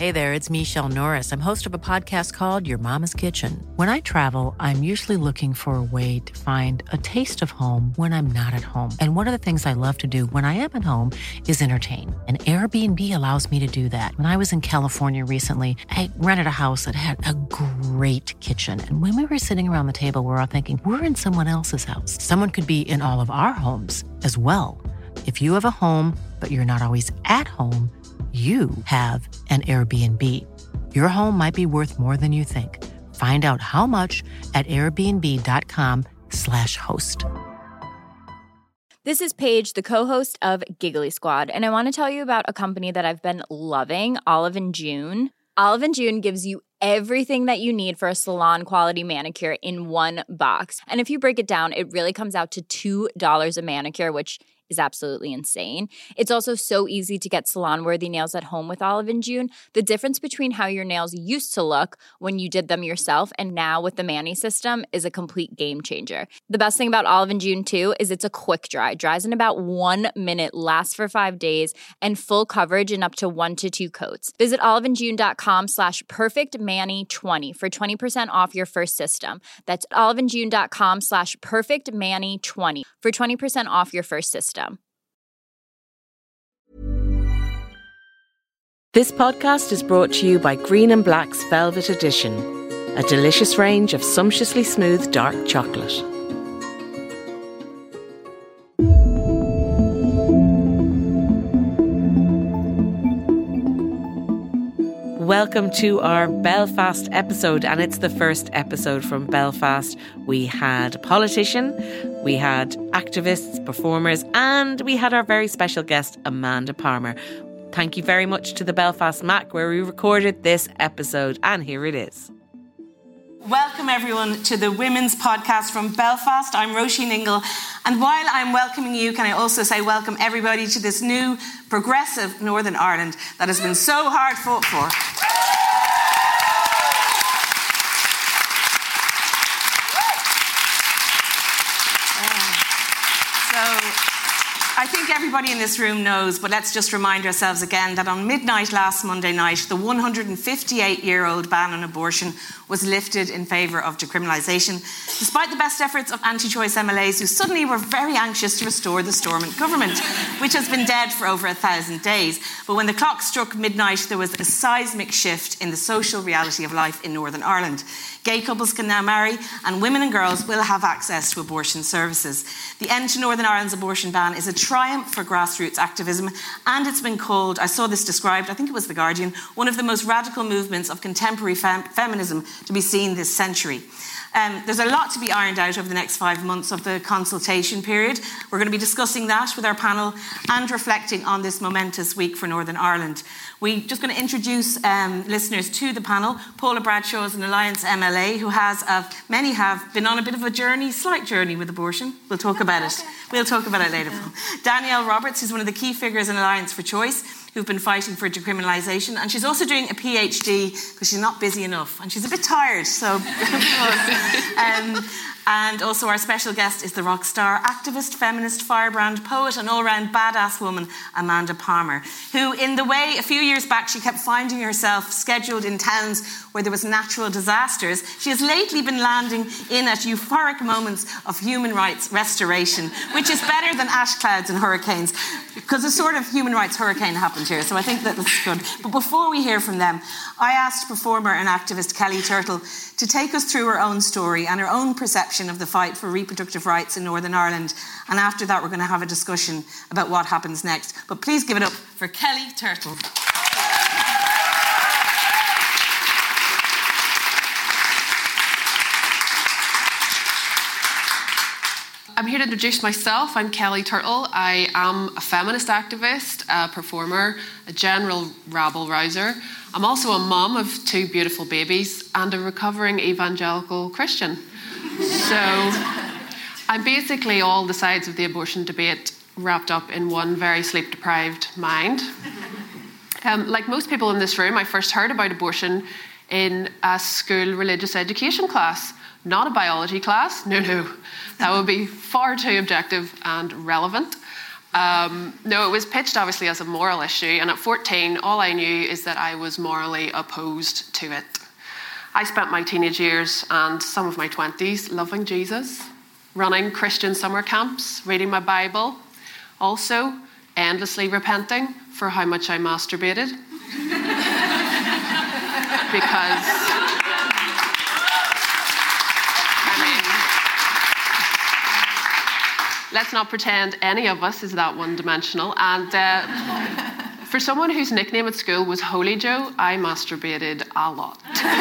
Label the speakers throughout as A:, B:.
A: Hey there, it's Michelle Norris. I'm host of a podcast called Your Mama's Kitchen. When I travel, I'm usually looking for a way to find a taste of home when I'm not at home. And one of the things I love to do when I am at home is entertain. And Airbnb allows me to do that. When I was in California recently, I rented a house that had a great kitchen. And when we were sitting around the table, we were all thinking, we're in someone else's house. Someone could be in all of our homes as well. If you have a home, but you're not always at home, you have an Airbnb. Your home might be worth more than you think. Find out how much at airbnb.com/host.
B: This is Paige, the co-host of Giggly Squad, and I want to tell you about a company that I've been loving, Olive & June. Olive & June gives you everything that you need for a salon-quality manicure in one box. And if you break it down, it really comes out to $2 a manicure, which is absolutely insane. It's also so easy to get salon-worthy nails at home with Olive & June. The difference between how your nails used to look when you did them yourself and now with the Mani system is a complete game changer. The best thing about Olive & June, too, is it's a quick dry. Dries in about 1 minute, lasts for 5 days, and full coverage in up to 1 to 2 coats. Visit oliveandjune.com/perfectmani20 for 20% off your first system. That's oliveandjune.com/perfectmani20 for 20% off your first system.
C: This podcast is brought to you by Green and Black's Velvet Edition, a delicious range of sumptuously smooth dark chocolate. Welcome to our Belfast episode, and it's the first episode from Belfast. We had a politician, we had activists, performers, and we had our very special guest, Amanda Palmer. Thank you very much to the Belfast Mac where we recorded this episode, and here it is. Welcome everyone to the Women's Podcast from Belfast. I'm Roisin Ingle, and while I'm welcoming you, can I also say welcome everybody to this new progressive Northern Ireland that has been so hard fought for. I think everybody in this room knows, but let's just remind ourselves again that on midnight last Monday night, the 158-year-old ban on abortion was lifted in favour of decriminalisation, despite the best efforts of anti-choice MLAs who suddenly were very anxious to restore the Stormont government, which has been dead for over 1,000 days. But when the clock struck midnight, there was a seismic shift in the social reality of life in Northern Ireland. Gay couples can now marry, and women and girls will have access to abortion services. The end to Northern Ireland's abortion ban is a triumph for grassroots activism, and it's been called, I saw this described, I think it was The Guardian, one of the most radical movements of contemporary feminism to be seen this century. There's a lot to be ironed out over the next 5 months of the consultation period. We're going to be discussing that with our panel and reflecting on this momentous week for Northern Ireland. We're just going to introduce listeners to the panel. Paula Bradshaw is an Alliance MLA who many have been on a bit of a journey, slight journey with abortion. We'll talk about it. We'll talk about it later. Danielle Roberts, who's one of the key figures in Alliance for Choice, who've been fighting for decriminalisation, and she's also doing a PhD because she's not busy enough and she's a bit tired, so and also our special guest is the rock star, activist, feminist, firebrand, poet and all-round badass woman Amanda Palmer, who in the way a few years back she kept finding herself scheduled in towns where there was natural disasters, she has lately been landing in at euphoric moments of human rights restoration, which is better than ash clouds and hurricanes, because a sort of human rights hurricane happened here, so I think that's good. But before we hear from them, I asked performer and activist Kelly Turtle to take us through her own story and her own perception of the fight for reproductive rights in Northern Ireland. And after that, we're going to have a discussion about what happens next. But please give it up for Kelly Turtle.
D: I'm here to introduce myself. I'm Kelly Turtle. I am a feminist activist, a performer, a general rabble-rouser. I'm also a mum of 2 beautiful babies and a recovering evangelical Christian. So I'm basically all the sides of the abortion debate wrapped up in one very sleep-deprived mind. Like most people in this room, I first heard about abortion in a school religious education class. Not a biology class, no. That would be far too objective and relevant. No, it was pitched obviously as a moral issue, and at 14, all I knew is that I was morally opposed to it. I spent my teenage years and some of my 20s loving Jesus, running Christian summer camps, reading my Bible, also endlessly repenting for how much I masturbated. Because, let's not pretend any of us is that one-dimensional. And for someone whose nickname at school was Holy Joe, I masturbated a lot.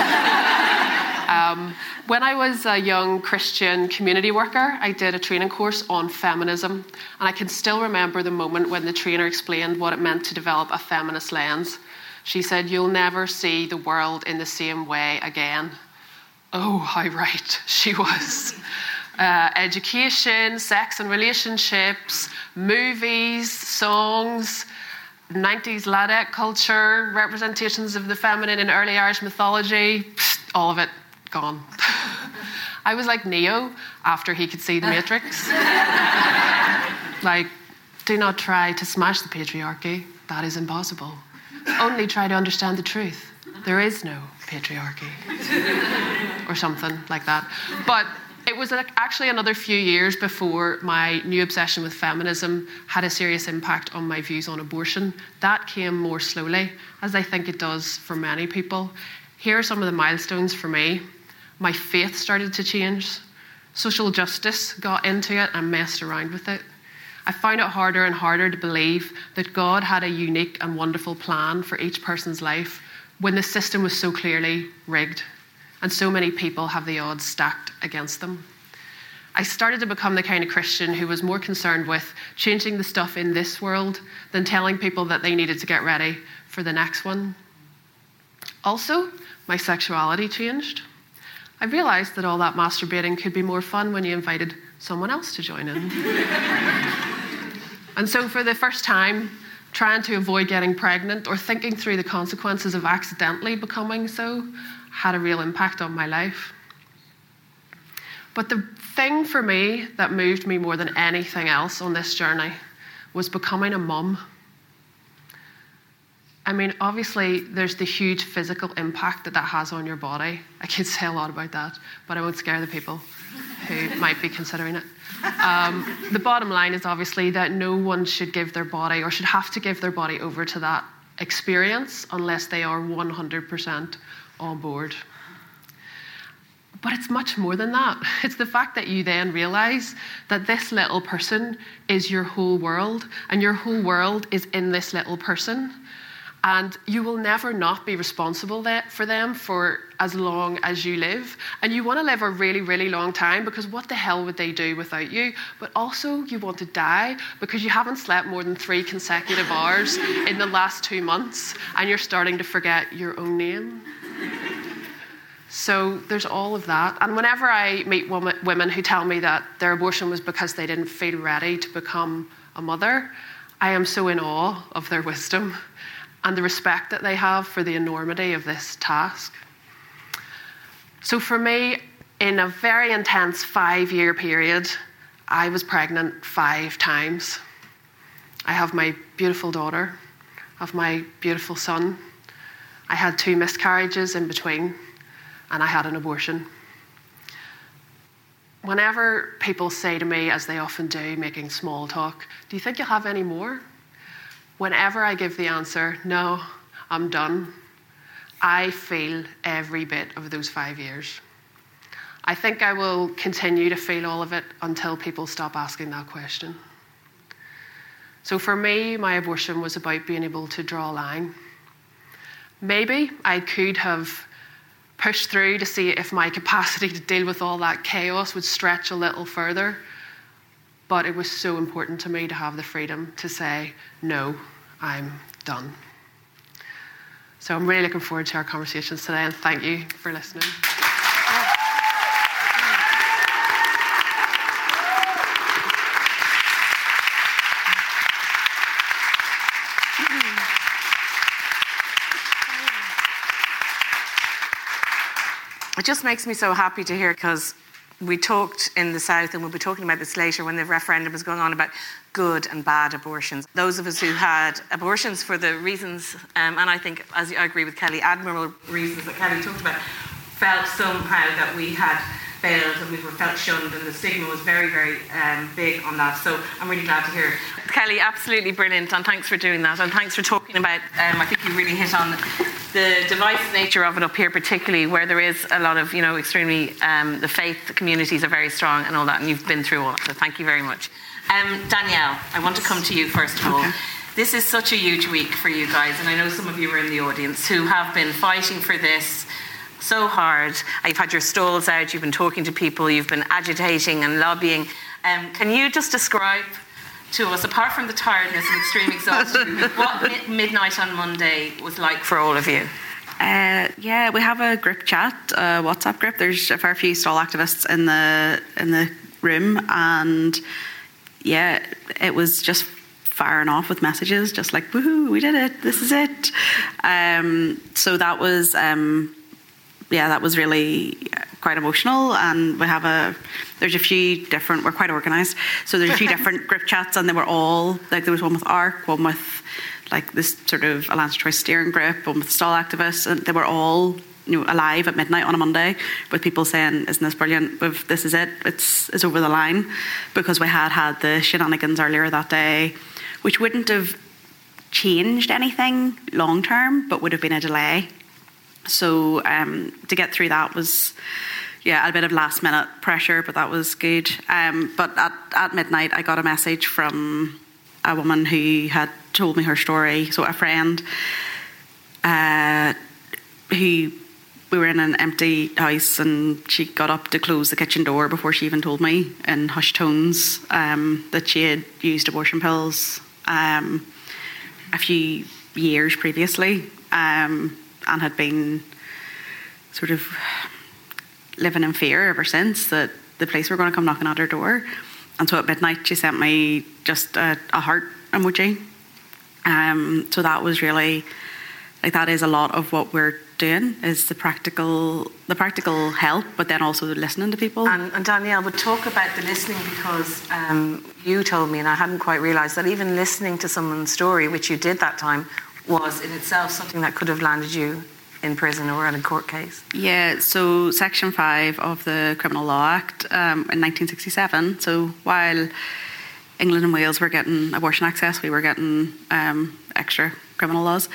D: When I was a young Christian community worker, I did a training course on feminism, and I can still remember the moment when the trainer explained what it meant to develop a feminist lens. She said, "You'll never see the world in the same way again." Oh, how right she was. Education, sex and relationships, movies, songs, 90s Ladette culture, representations of the feminine in early Irish mythology, all of it gone. I was like Neo after he could see the Matrix. Like, do not try to smash the patriarchy. That is impossible. Only try to understand the truth. There is no patriarchy. Or something like that. But it was actually another few years before my new obsession with feminism had a serious impact on my views on abortion. That came more slowly, as I think it does for many people. Here are some of the milestones for me. My faith started to change. Social justice got into it and messed around with it. I found it harder and harder to believe that God had a unique and wonderful plan for each person's life when the system was so clearly rigged and so many people have the odds stacked against them. I started to become the kind of Christian who was more concerned with changing the stuff in this world than telling people that they needed to get ready for the next one. Also, my sexuality changed. I realized that all that masturbating could be more fun when you invited someone else to join in. And so for the first time, trying to avoid getting pregnant or thinking through the consequences of accidentally becoming so had a real impact on my life. But the thing for me that moved me more than anything else on this journey was becoming a mum. I mean, obviously, there's the huge physical impact that has on your body. I could say a lot about that, but I won't scare the people who might be considering it. The bottom line is obviously that no one should give their body or should have to give their body over to that experience unless they are 100% on board. But it's much more than that. It's the fact that you then realise that this little person is your whole world, and your whole world is in this little person. And you will never not be responsible for them for as long as you live. And you want to live a really, really long time because what the hell would they do without you? But also you want to die because you haven't slept more than 3 consecutive hours in the last 2 months and you're starting to forget your own name. So there's all of that. And whenever I meet women who tell me that their abortion was because they didn't feel ready to become a mother, I am so in awe of their wisdom and the respect that they have for the enormity of this task. So for me, in a very intense 5-year period, I was pregnant 5 times. I have my beautiful daughter, I have my beautiful son. I had 2 miscarriages in between, and I had an abortion. Whenever people say to me, as they often do, making small talk, "Do you think you'll have any more?" Whenever I give the answer, "No, I'm done," I feel every bit of those 5 years. I think I will continue to feel all of it until people stop asking that question. So for me, my abortion was about being able to draw a line. Maybe I could have pushed through to see if my capacity to deal with all that chaos would stretch a little further. But it was so important to me to have the freedom to say, "No, I'm done." So I'm really looking forward to our conversations today, and thank you for listening.
C: It just makes me so happy to hear, because we talked in the South, and we'll be talking about this later when the referendum was going on, about good and bad abortions. Those of us who had abortions for the reasons, and I think, as I agree with Kelly, admirable reasons that Kelly talked about, felt somehow that we had failed and we were felt shunned, and the stigma was very, very big on that. So I'm really glad to hear. Kelly, absolutely brilliant, and thanks for doing that, and thanks for talking about, I think you really hit on the divisive nature of it up here, particularly where there is a lot of, extremely, the faith communities are very strong and all that, and you've been through all that, so thank you very much. Danielle, I want to come to you first of all. Okay. This is such a huge week for you guys, and I know some of you are in the audience who have been fighting for this so hard. You've had your stalls out, you've been talking to people, you've been agitating and lobbying. Can you just describe to us, apart from the tiredness and extreme exhaustion, what midnight on Monday was like for all of you?
E: Yeah, we have a group chat, a WhatsApp group. There's a fair few stall activists in the room, and yeah, it was just firing off with messages, just like, woohoo, we did it, this is it. So that was that was really quite emotional, and there's a few different, we're quite organised, so there's a few different group chats, and they were all, like, there was one with ARC, one with like this sort of Alliance Choice steering group, one with stall activists, and they were all alive at midnight on a Monday with people saying, isn't this brilliant, this is it, it's over the line, because we had the shenanigans earlier that day, which wouldn't have changed anything long term, but would have been a delay. So to get through that was, a bit of last minute pressure, but that was good. But at midnight, I got a message from a woman who had told me her story. So a friend who, we were in an empty house, and she got up to close the kitchen door before she even told me in hushed tones that she had used abortion pills a few years previously. And had been sort of living in fear ever since that the police were going to come knocking at her door. And so at midnight she sent me just a heart emoji. So that was really, like, that is a lot of what we're doing, is the practical help, but then also the listening to people.
C: And Danielle, would talk about the listening, because you told me, and I hadn't quite realised, that even listening to someone's story, which you did that time, was in itself something that could have landed you in prison or in a court case.
E: Yeah, so Section 5 of the Criminal Law Act in 1967, so while England and Wales were getting abortion access, we were getting extra criminal laws.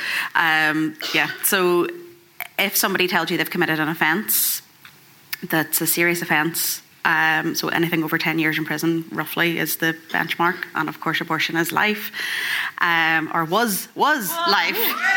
E: So if somebody tells you they've committed an offence that's a serious offence, so anything over 10 years in prison, roughly, is the benchmark. And of course, abortion is life, or was life.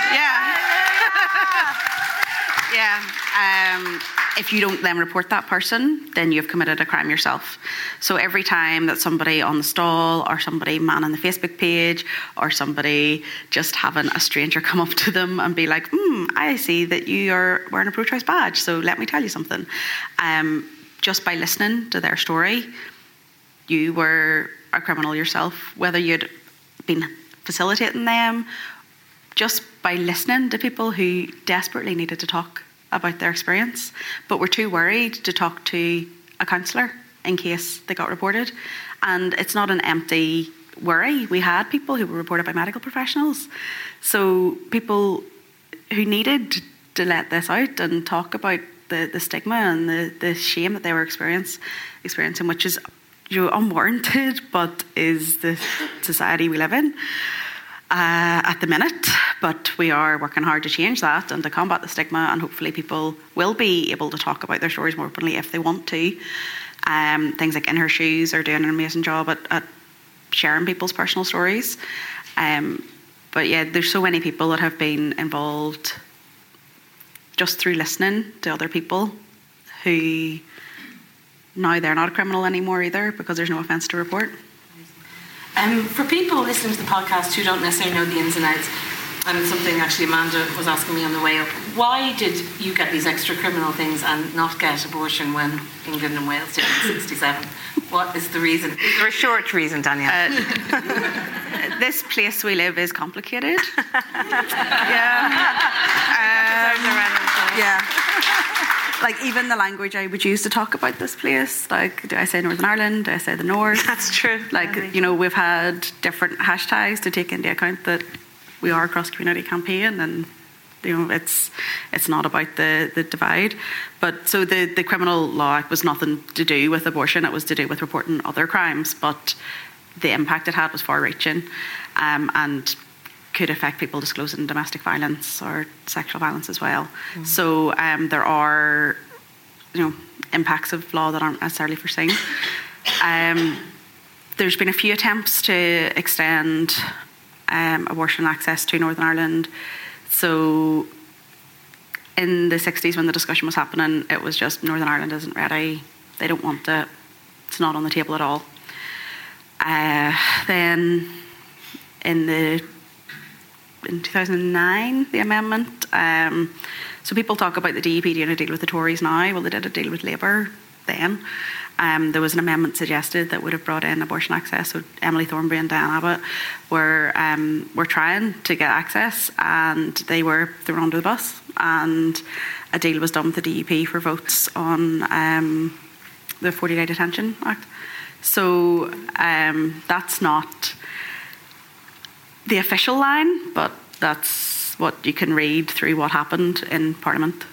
E: If you don't then report that person, then you've committed a crime yourself. So every time that somebody on the stall, or somebody manning the Facebook page, or somebody just having a stranger come up to them and be like, I see that you are wearing a pro-choice badge, so let me tell you something. Just by listening to their story, you were a criminal yourself, whether you'd been facilitating them, just by listening to people who desperately needed to talk about their experience, but were too worried to talk to a counsellor in case they got reported. And it's not an empty worry. We had people who were reported by medical professionals. So people who needed to let this out and talk about the stigma and the shame that they were experiencing, which is unwarranted, but is the society we live in at the minute. But we are working hard to change that and to combat the stigma, and hopefully people will be able to talk about their stories more openly if they want to. Things like In Her Shoes are doing an amazing job at sharing people's personal stories. But yeah, there's so many people that have been involved just through listening to other people who now they're not a criminal anymore either, because there's no offence to report.
C: For people listening to the podcast who don't necessarily know the ins and outs, and it's something actually Amanda was asking me on the way up, why did you get these extra criminal things and not get abortion when England and Wales did in 1967? What is the reason? Is there a short reason, Danielle?
E: This place we live is complicated. like even the language I would use to talk about this place, like do I say Northern Ireland, do I say the North?
C: That's true.
E: Like, you know, we've had different hashtags to take into account that we are a cross-community campaign, and you know, it's not about the divide. But so the Criminal Law Act was nothing to do with abortion, it was to do with reporting other crimes, but the impact it had was far-reaching, and could affect people disclosing domestic violence or sexual violence as well. So there are, you know, impacts of law that aren't necessarily foreseen. There's been a few attempts to extend abortion access to Northern Ireland. So in the 60s when the discussion was happening, it was just Northern Ireland isn't ready, they don't want it, it's not on the table at all. Then in 2009, the amendment. So people talk about the DUP doing a deal with the Tories now. Well, they did a deal with Labour then. There was an amendment suggested that would have brought in abortion access. So Emily Thornberry and Diane Abbott were trying to get access, and they were under the bus. And a deal was done with the DUP for votes on the 40-day detention act. So that's not the official line, but that's what you can read through what happened in Parliament.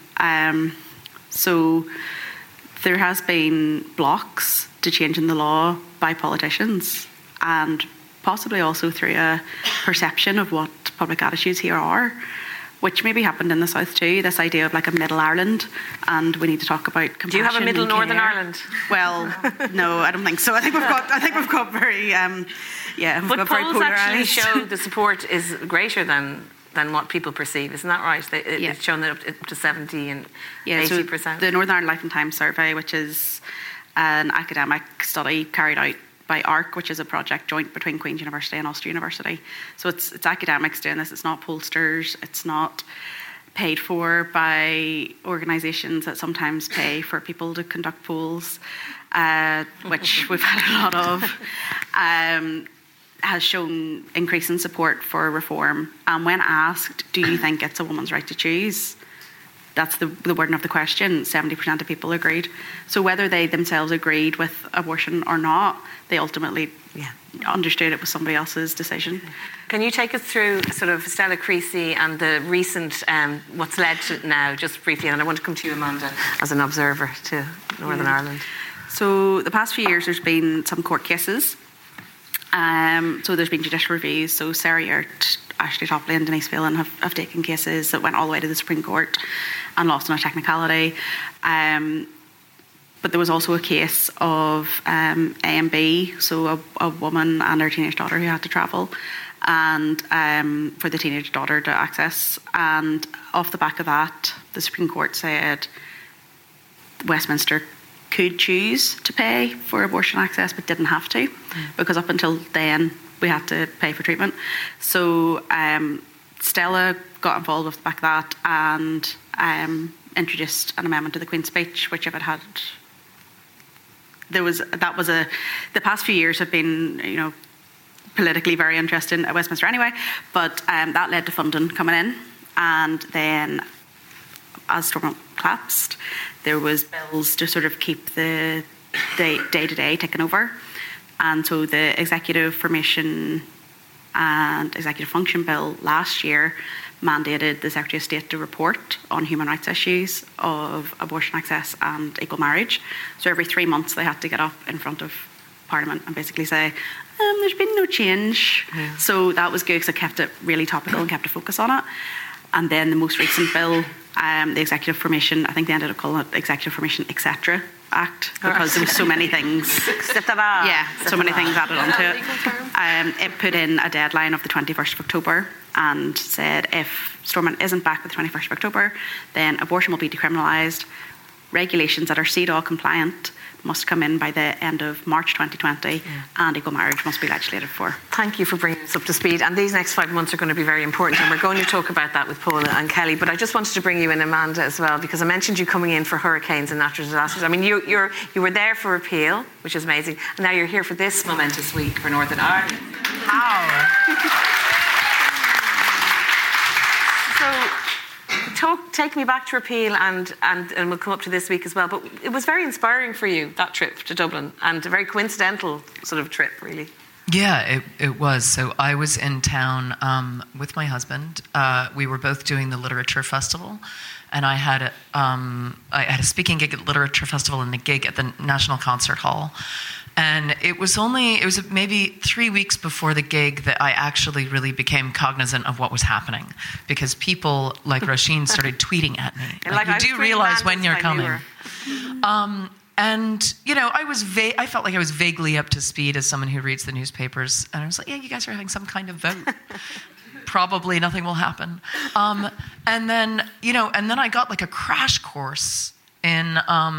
E: So there has been blocks to changing the law by politicians, and possibly also through a perception of what public attitudes here are, which maybe happened in the South too, this idea of like a middle Ireland, and we need to talk about compassion.
C: Do you have a middle Northern Ireland?
E: Well, no, I don't think so. I think we've got very
C: but polls actually show the support is greater than what people perceive, isn't that right? It's shown that up to 70 and 80%.
E: So the Northern Ireland Life and Times survey, which is an academic study carried out by ARC, which is a project joint between Queen's University and Ulster University. So it's academics doing this, it's not pollsters, it's not paid for by organisations that sometimes pay for people to conduct polls, which we've had a lot of. Has shown increasing support for reform. And when asked, do you think it's a woman's right to choose? That's the wording of the question. 70% of people agreed. So whether they themselves agreed with abortion or not, they ultimately understood it was somebody else's decision.
C: Can you take us through sort of Stella Creasy and the recent, what's led to it now, just briefly, and I want to come to you, Amanda, as an observer to Northern Ireland.
E: So the past few years there's been some court cases. So there's been judicial reviews. So Sarah Yurt, Ashley Topley and Denise Phelan have taken cases that went all the way to the Supreme Court and lost on a technicality. But there was also a case of A and B, so a woman and her teenage daughter who had to travel, and for the teenage daughter to access. And off the back of that, the Supreme Court said Westminster could choose to pay for abortion access but didn't have to, because up until then we had to pay for treatment. So Stella got involved with the back of that and introduced an amendment to the Queen's Speech, which if it had, the past few years have been, you know, politically very interesting at Westminster anyway, but that led to funding coming in, and then as Stormont collapsed, there was bills to sort of keep the day-to-day ticking over. And so the Executive Formation and Executive Function Bill last year mandated the Secretary of State to report on human rights issues of abortion access and equal marriage. So every 3 months they had to get up in front of Parliament and basically say, there's been no change. Yeah. So that was good because it kept it really topical and kept a focus on it. And then the most recent bill, the Executive Formation, I think they ended up calling it Executive Formation Etc. Act, because there were so many things. So many things added onto it. It put in a deadline of the 21st of October and said if Stormont isn't back with the 21st of October, then abortion will be decriminalised. Regulations that are CEDAW compliant must come in by the end of March 2020, and equal marriage must be legislated for.
C: Thank you for bringing us up to speed. And these next 5 months are going to be very important, and we're going to talk about that with Paula and Kelly. But I just wanted to bring you in, Amanda, as well, because I mentioned you coming in for hurricanes and natural disasters. I mean, you were there for Repeal, which is amazing, and now you're here for this momentous week for Northern Ireland. So take me back to repeal, and we'll come up to this week as well. But it was very inspiring for you, that trip to Dublin, and a very coincidental sort of trip, really.
F: Yeah, it was. So I was in town with my husband. We were both doing the Literature Festival, and I had a speaking gig at the Literature Festival and a gig at the National Concert Hall. And it was maybe 3 weeks before the gig that I actually really became cognizant of what was happening, because people like Roisin started tweeting at me. Like you do realize when you're coming. And, I felt like I was vaguely up to speed as someone who reads the newspapers. And I was like, yeah, you guys are having some kind of vote. Probably nothing will happen. And then I got like a crash course in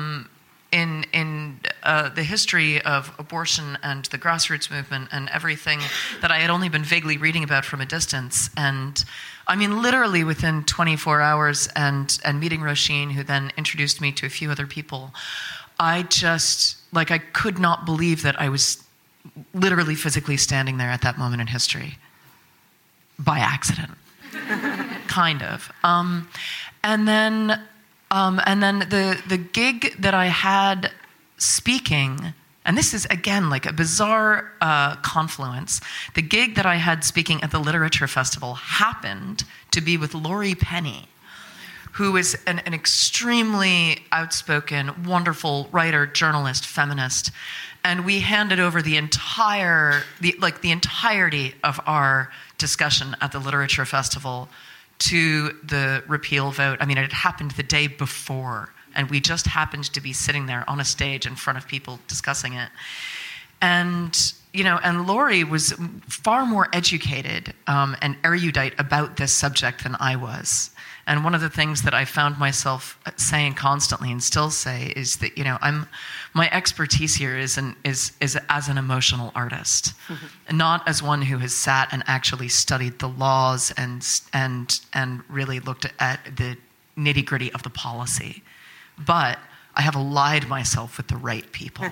F: the history of abortion and the grassroots movement and everything that I had only been vaguely reading about from a distance. And I mean, literally within 24 hours and meeting Roisin, who then introduced me to a few other people, I just, I could not believe that I was literally physically standing there at that moment in history by accident, kind of. And then the gig that I had speaking, and this is, again, like a bizarre confluence. The gig that I had speaking at the Literature Festival happened to be with Laurie Penny, who is an extremely outspoken, wonderful writer, journalist, feminist. And we handed over the entirety of our discussion at the Literature Festival to the repeal vote. I mean, it had happened the day before, and we just happened to be sitting there on a stage in front of people discussing it. And Laurie was far more educated and erudite about this subject than I was. And one of the things that I found myself saying constantly and still say is that, my expertise here is as an emotional artist, not as one who has sat and actually studied the laws and really looked at the nitty-gritty of the policy. But I have allied myself with the right people.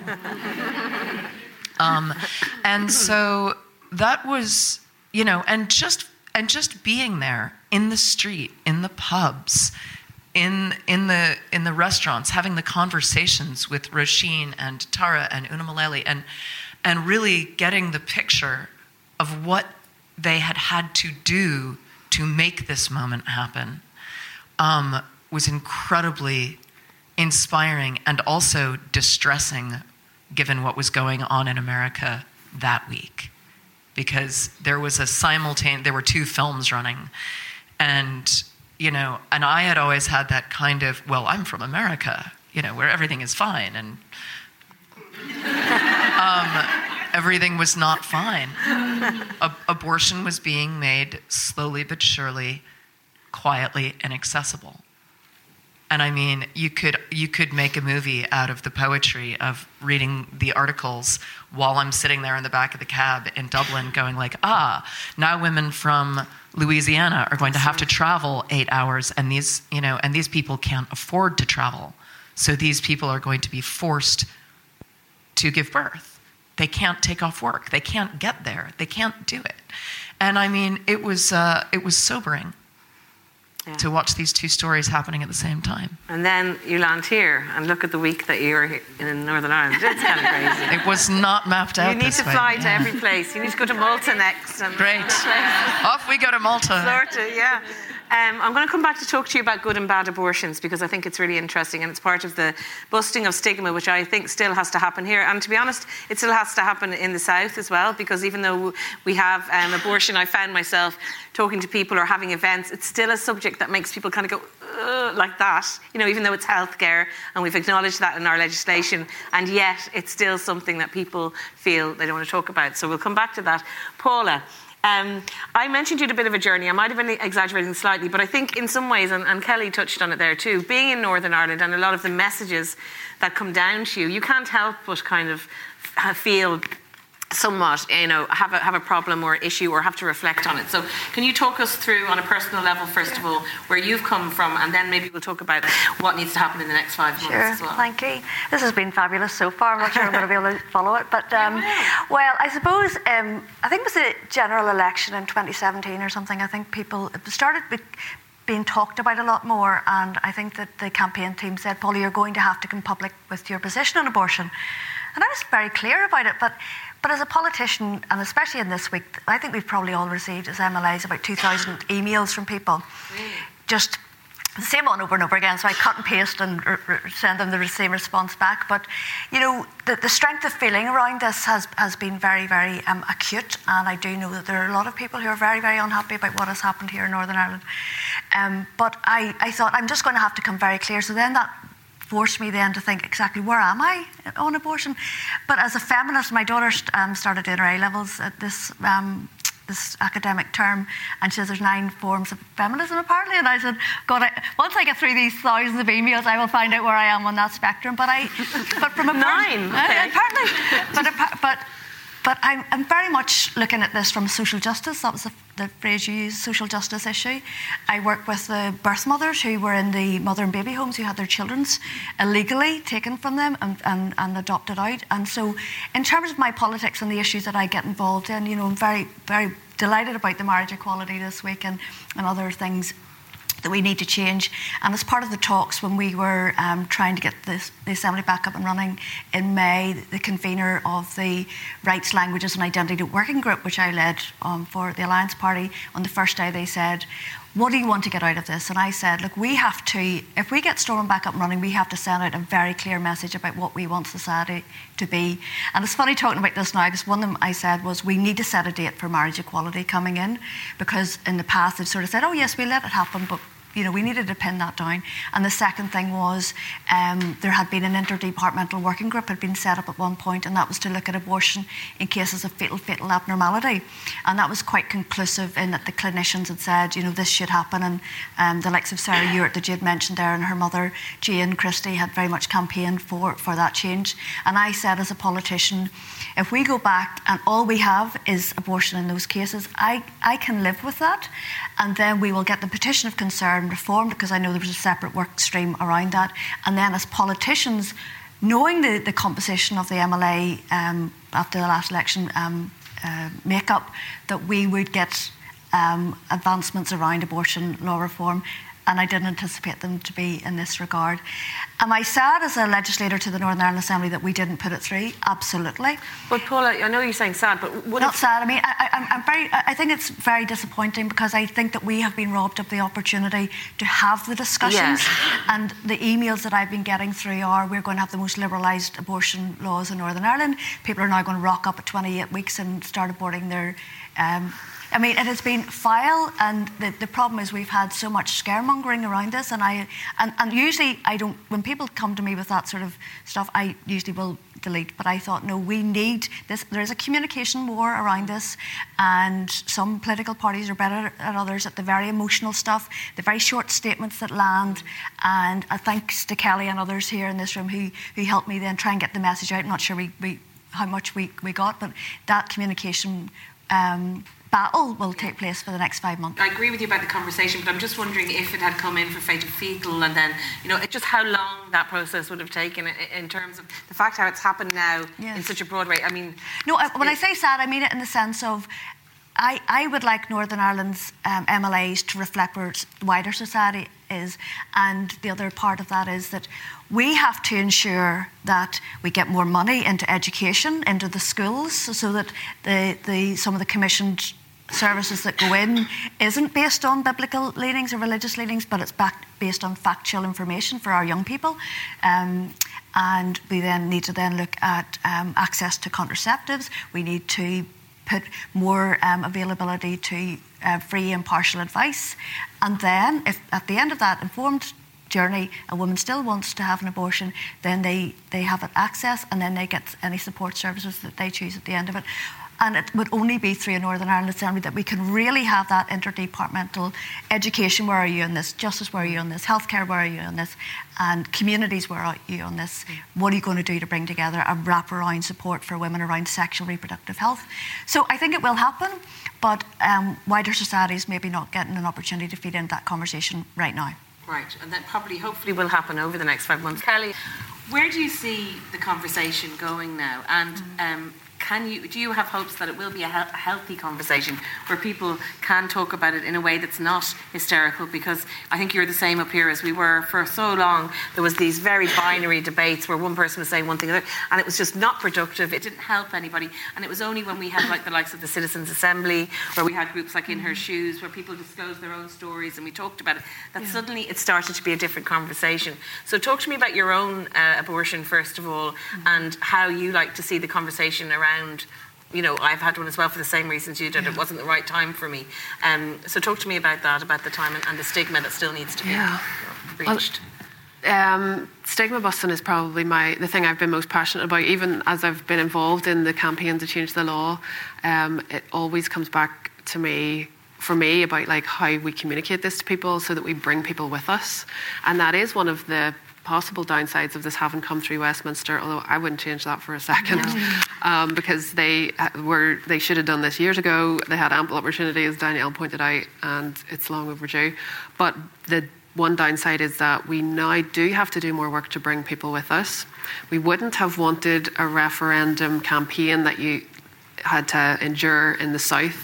F: And so that was, and just being there in the street, in the pubs, in the restaurants, having the conversations with Roisin and Tara and Una Mullally, and really getting the picture of what they had to do to make this moment happen, was incredibly inspiring and also distressing, given what was going on in America that week. Because there was there were two films running, and I had always had that kind of, well, I'm from America, where everything is fine, and everything was not fine. Abortion was being made slowly but surely, quietly and accessible. And I mean, you could make a movie out of the poetry of reading the articles while I'm sitting there in the back of the cab in Dublin going like, now women from Louisiana are going to have to travel 8 hours, and these people can't afford to travel. So these people are going to be forced to give birth. They can't take off work. They can't get there. They can't do it. And I mean, it was sobering. Yeah. To watch these two stories happening at the same time.
C: And then you land here and look at the week that you were in Northern Ireland. It's kind of crazy.
F: It was not mapped out.
C: You need to fly to every place. You need to go to Malta next.
F: Great. Off we go to Malta.
C: Sorta, yeah. I'm going to come back to talk to you about good and bad abortions, because I think it's really interesting, and it's part of the busting of stigma, which I think still has to happen here. And to be honest, it still has to happen in the South as well, because even though we have abortion, I found myself talking to people or having events, it's still a subject that makes people kind of go, like that, even though it's healthcare, and we've acknowledged that in our legislation, and yet it's still something that people feel they don't want to talk about. So we'll come back to that. Paula, I mentioned you had a bit of a journey. I might have been exaggerating slightly, but I think in some ways, and Kelly touched on it there too, being in Northern Ireland and a lot of the messages that come down to you, you can't help but kind of feel somewhat, have a problem or issue or have to reflect on it. So can you talk us through on a personal level, first of all, where you've come from, and then maybe we'll talk about what needs to happen in the next 5 months as well.
G: Thank you. This has been fabulous so far. I'm not sure I'm going to be able to follow it, but well, I suppose I think it was the general election in 2017 or something. I think people started being talked about a lot more, and I think that the campaign team said, Polly, you're going to have to come public with your position on abortion. And I was very clear about it, but as a politician, and especially in this week, I think we've probably all received as MLAs about 2,000 emails from people. Really? Just the same one over and over again, so I cut and paste and send them the same response back. But, you know, the strength of feeling around this has been very, very acute, and I do know that there are a lot of people who are very, very unhappy about what has happened here in Northern Ireland. But I thought, I'm just going to have to come very clear. So then that forced me then to think exactly where am I on abortion. But as a feminist, my daughter started doing her A-levels at this academic term, and she says there's 9 forms of feminism apparently, and I said, God, once I get through these thousands of emails, I will find out where I am on that spectrum. But from a
C: 9, okay.
G: Apparently, but I'm very much looking at this from social justice. That was the phrase you used, social justice issue. I work with the birth mothers who were in the mother and baby homes who had their children illegally taken from them and adopted out. And so in terms of my politics and the issues that I get involved in, you know, I'm very, very delighted about the marriage equality this week and other things that we need to change. And as part of the talks when we were trying to get the Assembly back up and running in May, the convener of the Rights, Languages and Identity Working Group, which I led for the Alliance Party, on the first day they said, what do you want to get out of this? And I said, look, we have to, if we get Stormont back up and running, we have to send out a very clear message about what we want society to be. And it's funny talking about this now, because one of them I said was, we need to set a date for marriage equality coming in, because in the past they've sort of said, oh yes, we'll let it happen, but you know, we needed to pin that down. And the second thing was there had been an interdepartmental working group had been set up at one point, and that was to look at abortion in cases of fatal abnormality. And that was quite conclusive in that the clinicians had said, you know, this should happen. And the likes of Sarah Ewart that you had mentioned there, and her mother, Jane Christie, had very much campaigned for that change. And I said, as a politician, if we go back and all we have is abortion in those cases, I can live with that. And then we will get the petition of concern reformed, because I know there was a separate work stream around that. And then as politicians, knowing the composition of the MLA after the last election makeup, that we would get advancements around abortion law reform. And I didn't anticipate them to be in this regard. Am I sad as a legislator to the Northern Ireland Assembly that we didn't put it through? Absolutely.
C: But Paula, I know you're saying sad, but
G: not sad. I mean, I think it's very disappointing, because I think that we have been robbed of the opportunity to have the discussions. Yeah. And the emails that I've been getting through are, we're going to have the most liberalised abortion laws in Northern Ireland. People are now going to rock up at 28 weeks and start aborting their I mean, it has been vile, and the problem is we've had so much scaremongering around this, and usually I don't, when people come to me with that sort of stuff, I usually will delete. But I thought, no, we need this. There is a communication war around this, and some political parties are better than others at the very emotional stuff, the very short statements that land. And thanks to Kelly and others here in this room who helped me then try and get the message out. I'm not sure how much we got, but that communication battle will take place for the next 5 months.
C: I agree with you about the conversation, but I'm just wondering if it had come in for fatal fetal, and then, you know, just how long that process would have taken in terms of the fact how it's happened now. Yes. In such a broad way. I mean,
G: no, when I say sad, I mean it in the sense of I would like Northern Ireland's MLAs to reflect where the wider society is, and the other part of that is that we have to ensure that we get more money into education, into the schools, so that some of the commissioned services that go in isn't based on biblical leanings or religious leanings, but it's based on factual information for our young people. And we then need to then look at access to contraceptives. We need to put more availability to free impartial advice. And then, if at the end of that informed journey a woman still wants to have an abortion, then they have it access, and then they get any support services that they choose at the end of it. And it would only be through a Northern Ireland Assembly that we can really have that interdepartmental education, where are you on this, justice, where are you on this, healthcare, where are you on this, and communities, where are you on this. What are you going to do to bring together a wraparound support for women around sexual reproductive health? So I think it will happen, but wider societies maybe not getting an opportunity to feed into that conversation right now.
C: Right, and that probably, hopefully, will happen over the next 5 months. Kelly, where do you see the conversation going now? And do you have hopes that it will be a healthy conversation where people can talk about it in a way that's not hysterical? Because I think you're the same up here as we were for so long. There was these very binary debates where one person was saying one thing or the other, and it was just not productive. It didn't help anybody. And it was only when we had like the likes of the Citizens Assembly, where we had groups like In Her Shoes, where people disclosed their own stories and we talked about it, that suddenly it started to be a different conversation. So talk to me about your own abortion, first of all, and how you like to see the conversation around. I've had one as well for the same reasons you did. It wasn't the right time for me. So talk to me about that, about the time and the stigma that still needs to be breached.
D: Stigma busting is probably the thing I've been most passionate about. Even as I've been involved in the campaign to change the law, it always comes back to me about like how we communicate this to people so that we bring people with us. And that is one of the possible downsides of this having come through Westminster, although I wouldn't change that for a second. Because they should have done this years ago. They had ample opportunity, as Danielle pointed out, and it's long overdue. But the one downside is that we now do have to do more work to bring people with us. We wouldn't have wanted a referendum campaign that you had to endure in the South.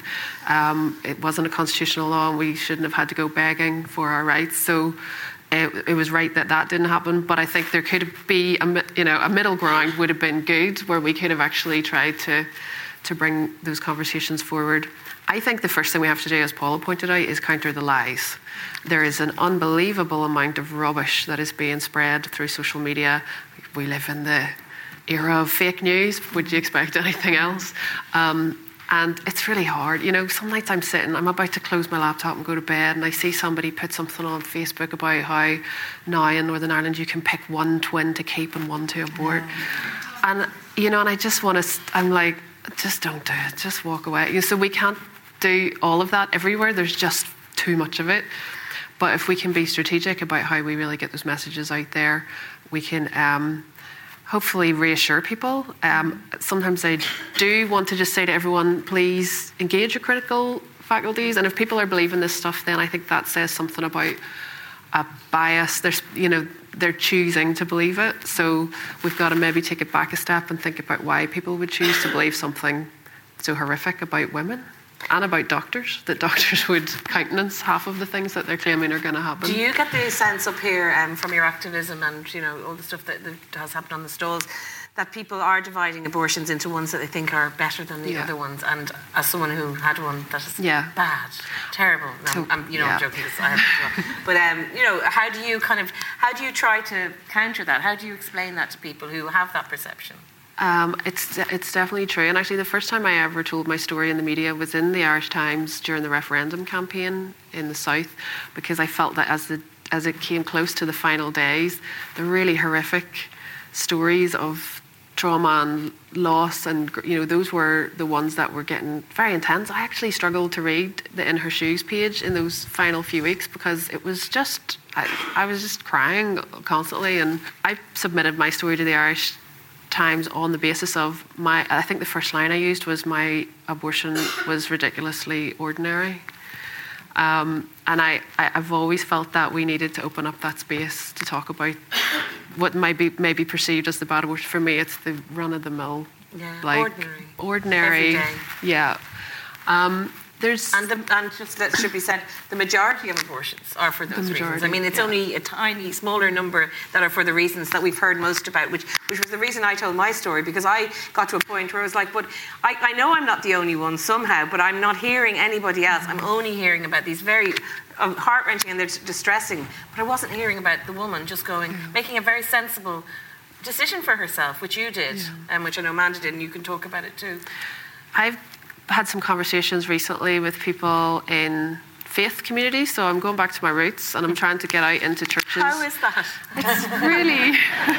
D: It wasn't a constitutional law, and we shouldn't have had to go begging for our rights. So it was right that didn't happen, but I think there could be a middle ground would have been good, where we could have actually tried to bring those conversations forward. I think the first thing we have to do, as Paula pointed out, is counter the lies. There is an unbelievable amount of rubbish that is being spread through social media. We live in the era of fake news. Would you expect anything else? And it's really hard. Some nights I'm about to close my laptop and go to bed, and I see somebody put something on Facebook about how now in Northern Ireland you can pick one twin to keep and one to abort. And, and I just want to, I'm like, just don't do it. Just walk away. So we can't do all of that everywhere. There's just too much of it. But if we can be strategic about how we really get those messages out there, we can hopefully reassure people. Sometimes I do want to just say to everyone, please engage your critical faculties. And if people are believing this stuff, then I think that says something about a bias. They're choosing to believe it. So we've got to maybe take it back a step and think about why people would choose to believe something so horrific about women. And about doctors, that doctors would countenance half of the things that they're claiming are going to happen.
C: Do you get the sense up here from your activism and all the stuff that has happened on the stalls, that people are dividing abortions into ones that they think are better than the other ones? And as someone who had one that is bad, terrible. I'm joking because I have it. But how do you try to counter that? How do you explain that to people who have that perception?
D: It's definitely true. And actually the first time I ever told my story in the media was in the Irish Times during the referendum campaign in the South, because I felt that as it came close to the final days, the really horrific stories of trauma and loss, and those were the ones that were getting very intense. I actually struggled to read the In Her Shoes page in those final few weeks, because it was just I was just crying constantly. And I submitted my story to the Irish Times on the basis of I think the first line I used was, my abortion was ridiculously ordinary. And I've always felt that we needed to open up that space to talk about what might be perceived as the bad abortion. For me, it's the run-of-the-mill, ordinary.
C: Every day.
D: Yeah.
C: And just that should be said, the majority of abortions are for those reasons. I mean, it's only a tiny, smaller number that are for the reasons that we've heard most about, which was the reason I told my story, because I got to a point where I was like, but I know I'm not the only one somehow, but I'm not hearing anybody else. I'm only hearing about these very heart-wrenching and they're distressing, but I wasn't hearing about the woman just making a very sensible decision for herself, which you did, and which I know Amanda did, and you can talk about it too.
D: I've had some conversations recently with people in faith communities, so I'm going back to my roots and I'm trying to get out into churches.
C: How is that?
D: It's really...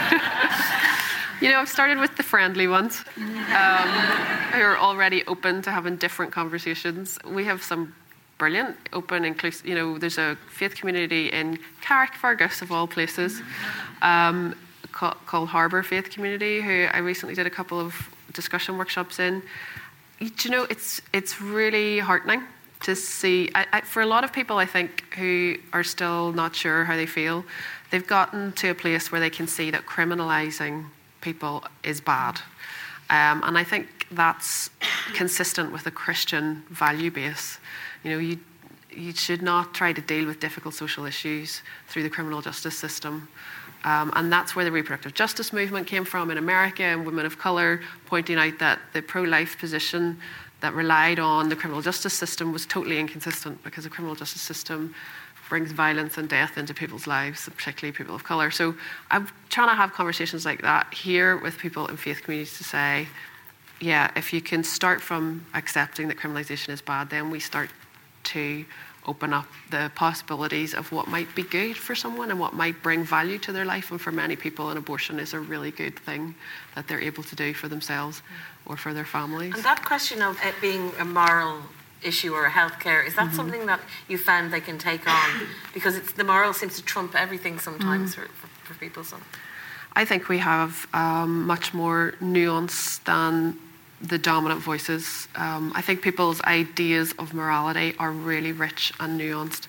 D: I've started with the friendly ones who are already open to having different conversations. We have some brilliant, open, inclusive... there's a faith community in Carrickfergus, of all places, called Harbour Faith Community, who I recently did a couple of discussion workshops in. It's really heartening to see. For a lot of people, I think, who are still not sure how they feel, they've gotten to a place where they can see that criminalising people is bad. And I think that's consistent with a Christian value base. You should not try to deal with difficult social issues through the criminal justice system. And that's where the reproductive justice movement came from in America, and women of colour pointing out that the pro-life position that relied on the criminal justice system was totally inconsistent, because the criminal justice system brings violence and death into people's lives, particularly people of colour. So I'm trying to have conversations like that here with people in faith communities to say, yeah, if you can start from accepting that criminalisation is bad, then we start to open up the possibilities of what might be good for someone and what might bring value to their life. And for many people, an abortion is a really good thing that they're able to do for themselves or for their families.
C: And that question of it being a moral issue or a healthcare, is that something that you found they can take on? Because the moral seems to trump everything sometimes for people. So
D: I think we have much more nuance than the dominant voices. I think people's ideas of morality are really rich and nuanced,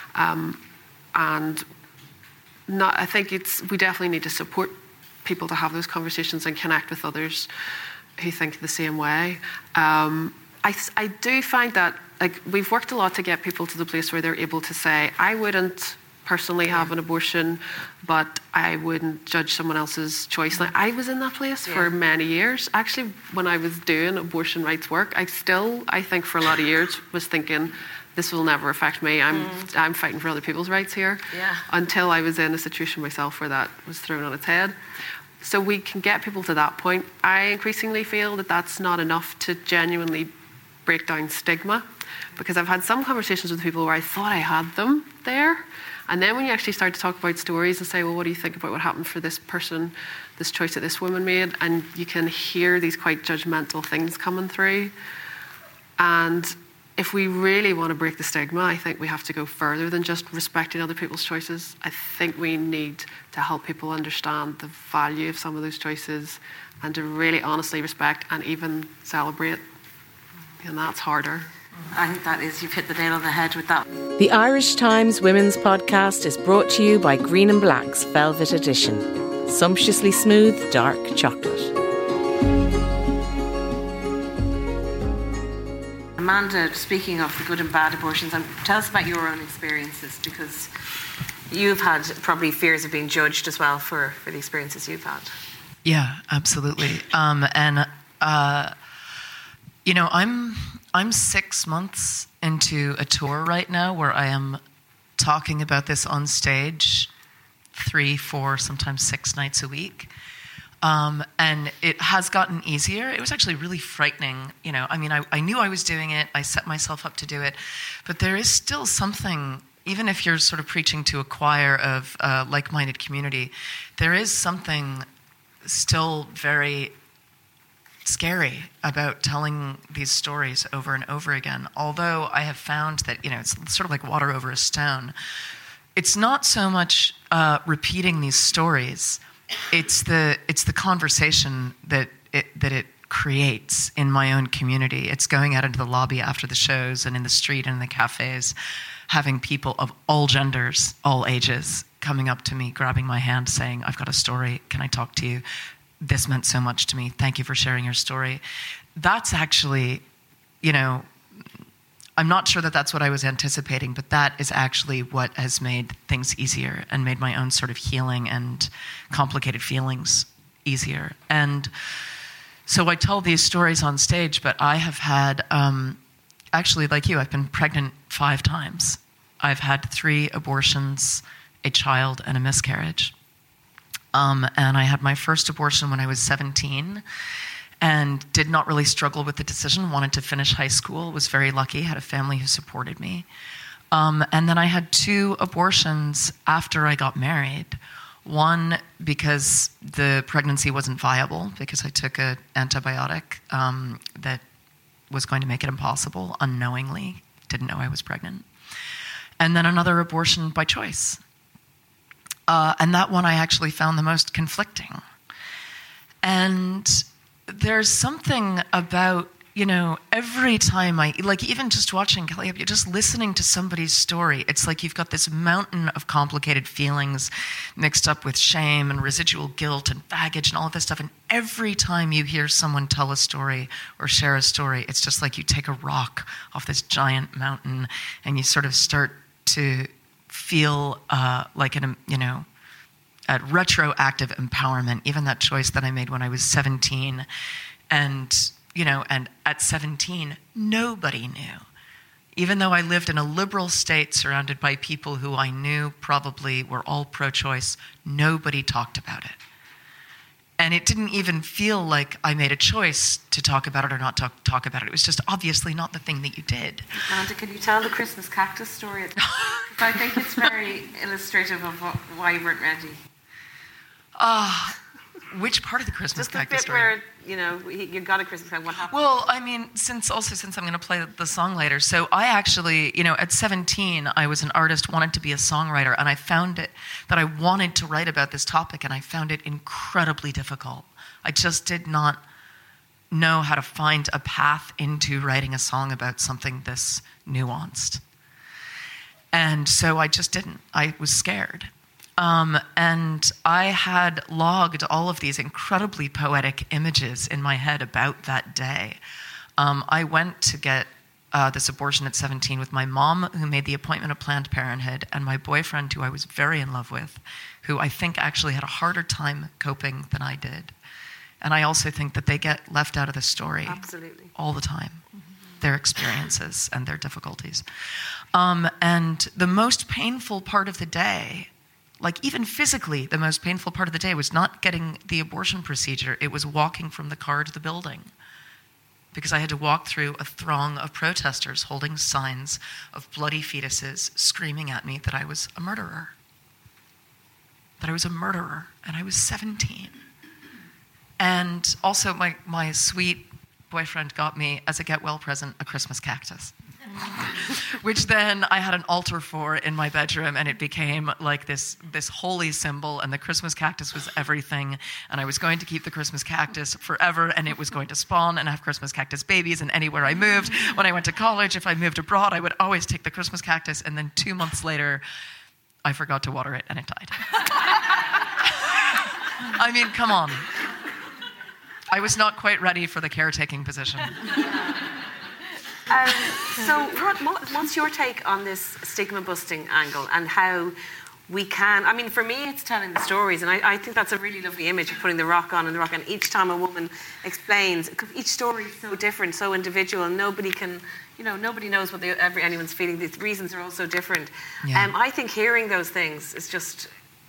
D: and I think we definitely need to support people to have those conversations and connect with others who think the same way. I do find that, like, we've worked a lot to get people to the place where they're able to say, I wouldn't personally have an abortion, but I wouldn't judge someone else's choice. Now, I was in that place for many years. Actually, when I was doing abortion rights work, I think for a lot of years was thinking, this will never affect me. I'm fighting for other people's rights here. Yeah. Until I was in a situation myself where that was thrown on its head. So we can get people to that point. I increasingly feel that that's not enough to genuinely break down stigma, because I've had some conversations with people where I thought I had them there. And then when you actually start to talk about stories and say, well, what do you think about what happened for this person, this choice that this woman made? And you can hear these quite judgmental things coming through. And if we really want to break the stigma, I think we have to go further than just respecting other people's choices. I think we need to help people understand the value of some of those choices and to really honestly respect and even celebrate. And that's harder.
C: I think that is, you've hit the nail on the head with that.
H: The Irish Times Women's Podcast is brought to you by Green and Black's Velvet Edition. Sumptuously smooth, dark chocolate.
C: Amanda, speaking of the good and bad abortions, tell us about your own experiences, because you've had probably fears of being judged as well for the experiences you've had.
F: Yeah, absolutely. I'm 6 months into a tour right now where I am talking about this on stage 3, 4, sometimes 6 nights a week. And it has gotten easier. It was actually really frightening. I knew I was doing it. I set myself up to do it. But there is still something, even if you're sort of preaching to a choir of like-minded community, there is something still very scary about telling these stories over and over again. Although I have found that, it's sort of like water over a stone. It's not so much repeating these stories. It's the conversation that it creates in my own community. It's going out into the lobby after the shows and in the street and in the cafes, having people of all genders, all ages, coming up to me, grabbing my hand, saying, I've got a story, can I talk to you? This meant so much to me. Thank you for sharing your story. That's actually, I'm not sure that that's what I was anticipating, but that is actually what has made things easier and made my own sort of healing and complicated feelings easier. And so I tell these stories on stage, but I have had, actually like you, I've been pregnant 5 times. I've had 3 abortions, a child, and a miscarriage. And I had my first abortion when I was 17 and did not really struggle with the decision, wanted to finish high school, was very lucky, had a family who supported me. And then I had 2 abortions after I got married. One, because the pregnancy wasn't viable, because I took an antibiotic that was going to make it impossible, unknowingly, didn't know I was pregnant. And then another abortion by choice. And that one I actually found the most conflicting. And there's something about every time even just watching Kelly, just listening to somebody's story, it's like you've got this mountain of complicated feelings mixed up with shame and residual guilt and baggage and all of this stuff. And every time you hear someone tell a story or share a story, it's just like you take a rock off this giant mountain and you sort of start to feel like at retroactive empowerment, even that choice that I made when I was 17. And at 17, nobody knew. Even though I lived in a liberal state surrounded by people who I knew probably were all pro-choice, nobody talked about it. And it didn't even feel like I made a choice to talk about it or not talk about it. It was just obviously not the thing that you did.
C: Amanda, can you tell the Christmas cactus story? I think it's very illustrative of why you weren't ready.
F: Which part of the Christmas cactus story?
C: Where, you got a Christmas cactus. What happened?
F: Well, I mean, since I'm going to play the song later, so I actually, at 17, I was an artist, wanted to be a songwriter, and I found it that I wanted to write about this topic, and I found it incredibly difficult. I just did not know how to find a path into writing a song about something this nuanced. And so I just didn't. I was scared. And I had logged all of these incredibly poetic images in my head about that day. I went to get this abortion at 17 with my mom, who made the appointment at Planned Parenthood, and my boyfriend, who I was very in love with, who I think actually had a harder time coping than I did. And I also think that they get left out of the story
C: Absolutely.
F: All the time, their experiences and their difficulties. And the most painful part of the day, like even physically, the most painful part of the day was not getting the abortion procedure. It was walking from the car to the building, because I had to walk through a throng of protesters holding signs of bloody fetuses, screaming at me that I was a murderer. That I was a murderer, and I was 17. And also my sweet boyfriend got me, as a get-well present, a Christmas cactus. Which then I had an altar for in my bedroom, and it became like this holy symbol, and the Christmas cactus was everything, and I was going to keep the Christmas cactus forever, and it was going to spawn and have Christmas cactus babies, and anywhere I moved, when I went to college, if I moved abroad, I would always take the Christmas cactus, and then 2 months later, I forgot to water it, and it died. I mean, come on. I was not quite ready for the caretaking position.
C: So what's your take on this stigma busting angle and how we can, I mean, for me it's telling the stories, and I think that's a really lovely image of putting the rock on and the rock, and each time a woman explains, each story is so different, so individual, and nobody can, nobody knows what anyone's feeling. The reasons are all so different.
F: Yeah.
C: I think hearing those things is just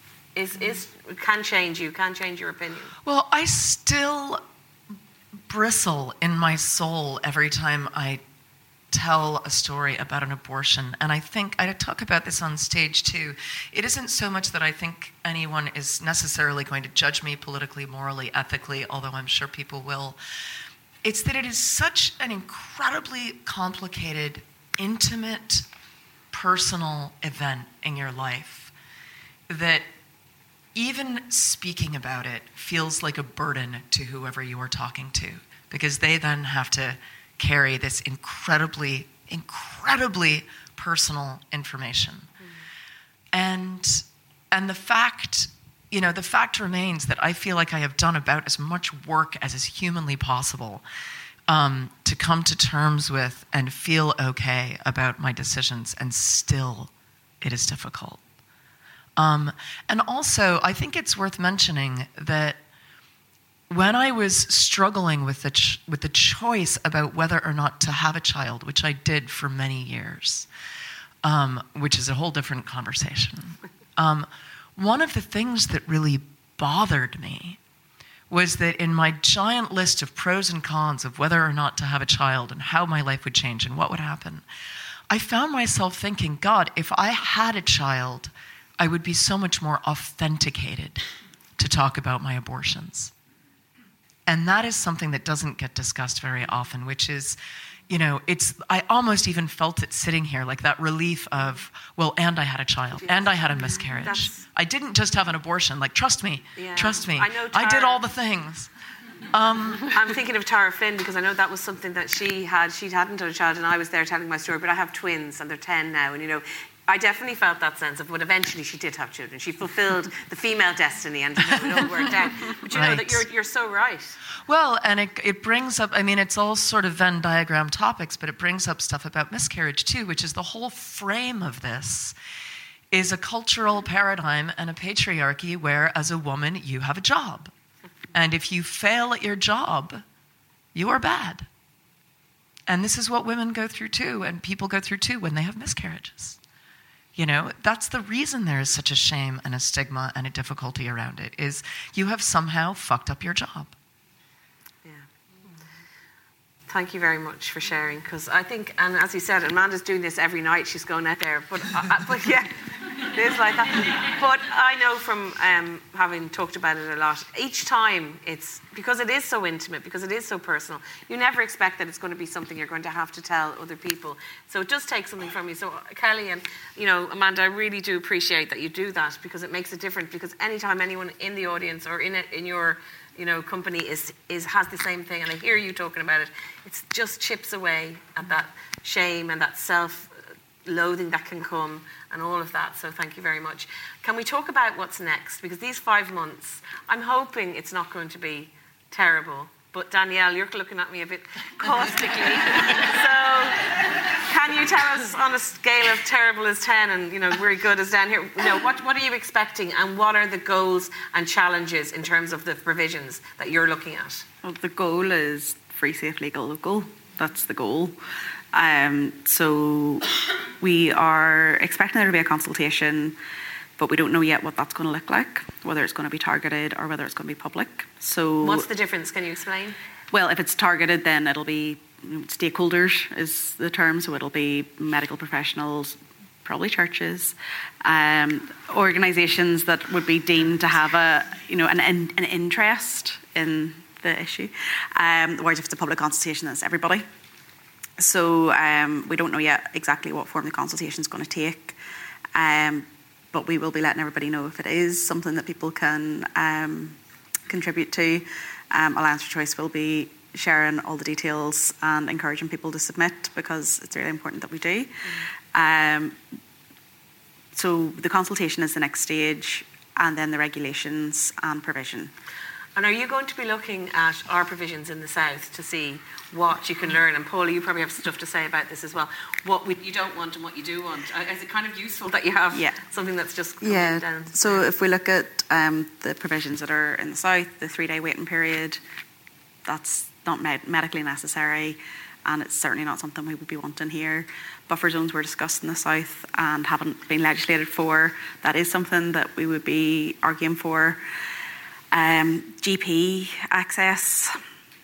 C: can change you, can change your opinion.
F: Well, I still bristle in my soul every time I tell a story about an abortion. And I think I talk about this on stage too. It isn't so much that I think anyone is necessarily going to judge me politically, morally, ethically, although I'm sure people will. It's that it is such an incredibly complicated, intimate, personal event in your life that even speaking about it feels like a burden to whoever you are talking to, because they then have to carry this incredibly, incredibly personal information. And the fact remains that I feel like I have done about as much work as is humanly possible to come to terms with and feel okay about my decisions, and still it is difficult. And also, I think it's worth mentioning that when I was struggling with the choice about whether or not to have a child, which I did for many years, which is a whole different conversation, one of the things that really bothered me was that in my giant list of pros and cons of whether or not to have a child and how my life would change and what would happen, I found myself thinking, God, if I had a child, I would be so much more authenticated to talk about my abortions. And that is something that doesn't get discussed very often, which is, I almost even felt it sitting here, like that relief of, well, and I had a child, and I had a miscarriage. I didn't just have an abortion, like, trust me.
C: I know,
F: I did all the things.
C: I'm thinking of Tara Flynn because I know that was something that she hadn't done a child, and I was there telling my story, but I have twins and they're 10 now, and you know, I definitely felt that sense of, but eventually she did have children. She fulfilled the female destiny, and you know, it all worked out. But you know that you're so right.
F: Well, and it brings up, I mean, it's all sort of Venn diagram topics, but it brings up stuff about miscarriage too, which is the whole frame of this is a cultural paradigm and a patriarchy where, as a woman, you have a job. And if you fail at your job, you are bad. And this is what women go through too, and people go through too when they have miscarriages. You know, that's the reason there is such a shame and a stigma and a difficulty around it, is you have somehow fucked up your job.
C: Yeah. Thank you very much for sharing, because I think, and as you said, Amanda's doing this every night, she's going out there, but yeah, it is like that. But I know from having talked about it a lot, each time it's, because it is so intimate, because it is so personal, you never expect that it's going to be something you're going to have to tell other people. So it does take something from you. So Kelly and, you know, Amanda, I really do appreciate that you do that, because it makes a difference, because anytime anyone in the audience or in your, you know, company has the same thing, and I hear you talking about it, it just chips away at that shame and that self-loathing that can come and all of that. So thank you very much. Can we talk about what's next? Because these 5 months, I'm hoping it's not going to be terrible. But Danielle, you're looking at me a bit caustically. So can you tell us on a scale of terrible as 10 and, you know, very good as down here, you know, what are you expecting, and what are the goals and challenges in terms of the provisions that you're looking at?
E: Well, the goal is free, safe, legal, local. That's the goal. So we are expecting there to be a consultation, but we don't know yet what that's going to look like, whether it's going to be targeted or whether it's going to be public. So
C: what's the difference? Can you explain?
E: Well, if it's targeted, then it'll be stakeholders is the term. So it'll be medical professionals, probably churches, organisations that would be deemed to have an interest in the issue. Whereas if it's a public consultation, that's everybody. So we don't know yet exactly what form the consultation is going to take, but we will be letting everybody know if it is something that people can contribute to. Alliance for Choice will be sharing all the details and encouraging people to submit, because it's really important that we do. So the consultation is the next stage, and then the regulations and provision.
C: And are you going to be looking at our provisions in the South to see what you can learn? And Paula, you probably have stuff to say about this as well. What you don't want and what you do want. Is it kind of useful that you have something that's just coming down?
E: So if we look at the provisions that are in the South, the 3-day waiting period, that's not medically necessary, and it's certainly not something we would be wanting here. Buffer zones were discussed in the South and haven't been legislated for. That is something that we would be arguing for. GP access,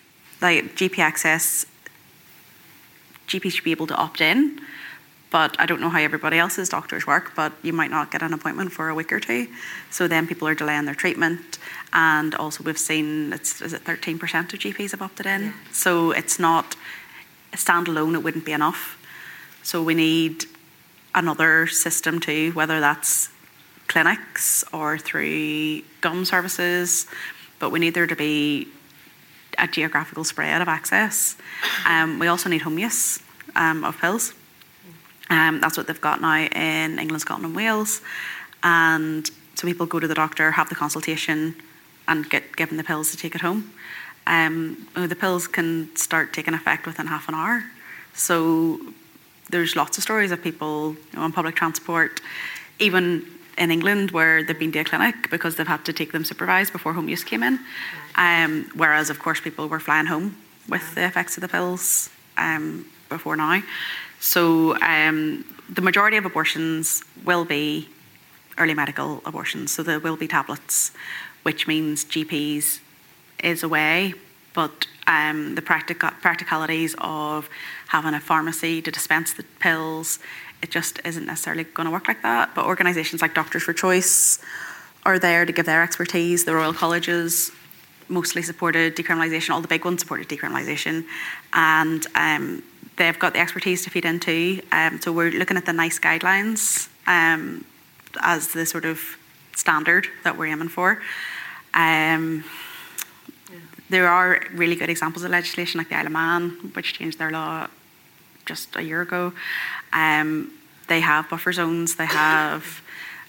E: GPs should be able to opt in, but I don't know how everybody else's doctors work, but you might not get an appointment for a week or two, so then people are delaying their treatment. And also we've seen, is it 13% of GPs have opted in? Yeah. So it's not, standalone, it wouldn't be enough. So we need another system too, whether that's clinics or through gum services, but we need there to be a geographical spread of access. We also need home use of pills. That's what they've got now in England, Scotland and Wales. And so people go to the doctor, have the consultation and get given the pills to take at home. The pills can start taking effect within half an hour. So there's lots of stories of people on public transport, even in England, where they've been to a clinic because they've had to take them supervised before home use came in. Whereas, of course, people were flying home with the effects of the pills before now. So the majority of abortions will be early medical abortions. So there will be tablets, which means GPs is a way, but the practicalities of having a pharmacy to dispense the pills, it just isn't necessarily going to work like that. But organisations like Doctors for Choice are there to give their expertise. The Royal Colleges mostly supported decriminalisation. All the big ones supported decriminalisation. And they've got the expertise to feed into. So we're looking at the NICE guidelines as the sort of standard that we're aiming for. there are really good examples of legislation, like the Isle of Man, which changed their law just a year ago. They have buffer zones. They have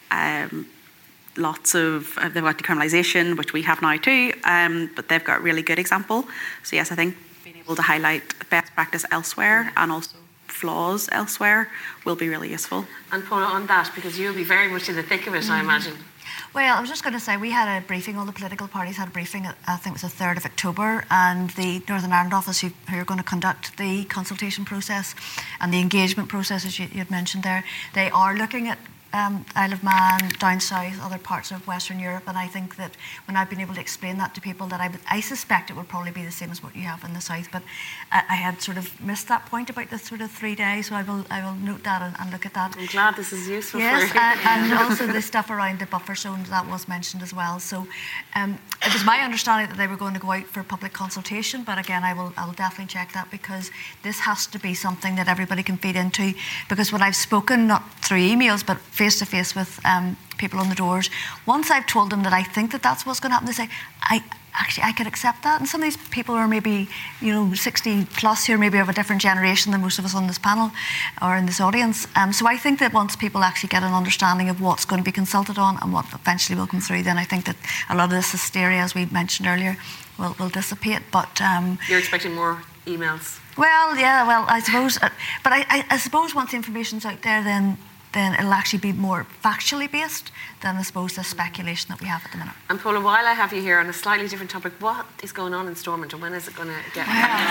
E: lots of, they've got decriminalisation, which we have now too, but they've got a really good example. So yes, I think being able to highlight best practice elsewhere and also flaws elsewhere will be really useful.
I: And Paula, on that, because you'll be very much in the thick of it, I imagine.
G: Well, I was just going to say, we had a briefing, all the political parties had a briefing, I think it was the 3rd of October, and the Northern Ireland office who are going to conduct the consultation process and the engagement process, as you had mentioned there, they are looking at Isle of Man, down south, other parts of Western Europe, and I think that when I've been able to explain that to people, that I suspect it would probably be the same as what you have in the south, but I had sort of missed that point about the sort of 3 days, so I will note that and look at that.
I: I'm glad this is useful
G: for you.
I: Yes,
G: and also the stuff around the buffer zones, that was mentioned as well. So it was my understanding that they were going to go out for public consultation, but again, I will definitely check that, because this has to be something that everybody can feed into, because when I've spoken, not through emails, but face-to-face with people on the doors, once I've told them that I think that that's what's going to happen, they say, I could accept that. And some of these people are maybe, 60 plus, who are maybe of a different generation than most of us on this panel or in this audience. So I think that once people actually get an understanding of what's going to be consulted on and what eventually will come through, then I think that a lot of this hysteria, as we mentioned earlier, will dissipate. But
I: you're expecting more emails?
G: Well, yeah, I suppose. But I suppose once the information's out there, then it'll actually be more factually based than, I suppose, the speculation that we have at the minute.
I: And Paula, while I have you here on a slightly different topic, what is going on in Stormont, and when is it going to get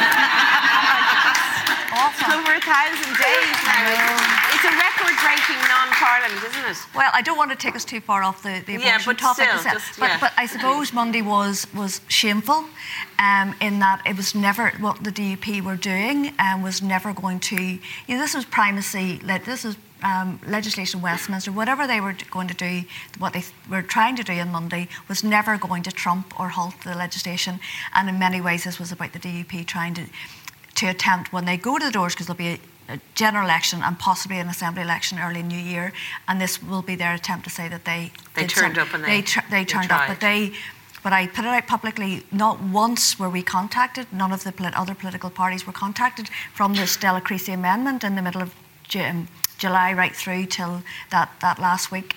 C: Awesome. Over 1,000 days now. It's a record-breaking non-parliament, isn't it?
G: Well, I don't want to take us too far off the abortion topic. But I suppose Monday was shameful in that it was never, what the DUP were doing was never going to, this was primacy, this was legislation in Westminster, whatever they were going to do, what they were trying to do on Monday was never going to trump or halt the legislation. And in many ways, this was about the DUP trying to attempt, when they go to the doors, because there'll be a general election and possibly an assembly election early New Year, and this will be their attempt to say that they
I: turned up and they
G: turned up, but I put it out publicly, not once were we contacted, none of the other political parties were contacted from the Stella Creasy amendment in the middle of July right through till that last week.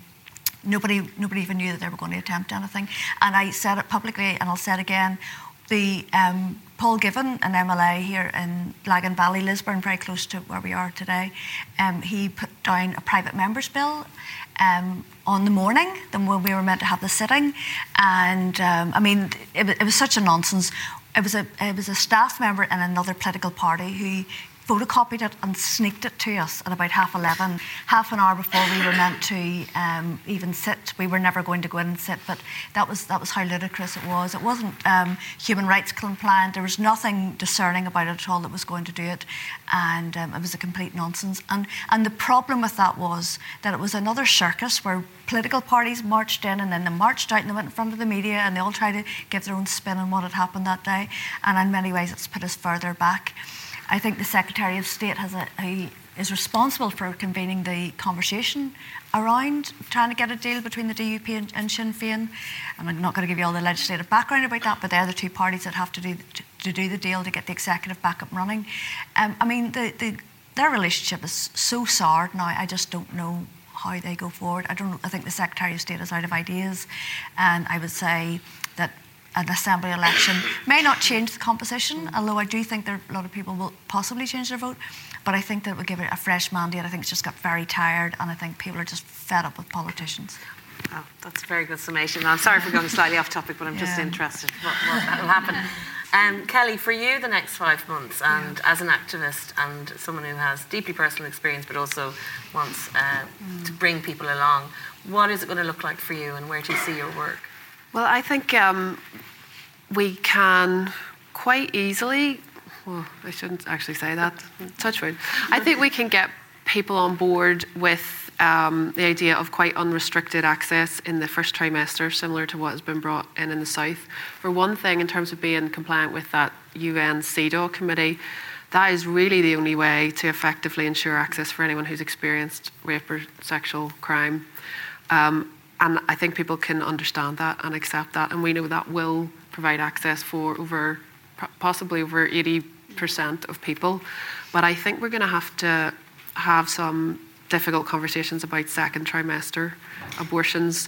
G: Nobody even knew that they were going to attempt anything. And I said it publicly, and I'll say it again, the Paul Given, an MLA here in Lagan Valley, Lisburn, very close to where we are today, he put down a private members bill on the morning when we were meant to have the sitting. And it was such a nonsense. It was a staff member in another political party who photocopied it and sneaked it to us at about 11:30, half an hour before we were meant to even sit. We were never going to go in and sit, but that was how ludicrous it was. It wasn't human rights compliant. There was nothing discerning about it at all that was going to do it, and it was a complete nonsense. And the problem with that was that it was another circus where political parties marched in, and then they marched out and they went in front of the media, and they all tried to give their own spin on what had happened that day. And in many ways, it's put us further back. I think the Secretary of State is responsible for convening the conversation around trying to get a deal between the DUP and Sinn Féin. And I'm not going to give you all the legislative background about that, but they're the two parties that have to do the deal to get the executive back up and running. Their relationship is so soured now. I just don't know how they go forward. I think the Secretary of State is out of ideas, and I would say that an assembly election may not change the composition, although I do think a lot of people will possibly change their vote, but I think that it would give it a fresh mandate. I think it's just got very tired, and I think people are just fed up with politicians.
I: Oh, that's a very good summation. I'm sorry for going slightly off topic, but I'm just interested what will happen. Kelly, for you the next 5 months, and as an activist and someone who has deeply personal experience but also wants to bring people along, what is it going to look like for you, and where do you see your work?
D: Well, I think we can quite easily, well, I shouldn't actually say that, touch wood. I think we can get people on board with the idea of quite unrestricted access in the first trimester, similar to what has been brought in the South. For one thing, in terms of being compliant with that UN CEDAW committee, that is really the only way to effectively ensure access for anyone who's experienced rape or sexual crime. And I think people can understand that and accept that, and we know that will provide access for possibly over 80% of people. But I think we're going to have some difficult conversations about second trimester abortions.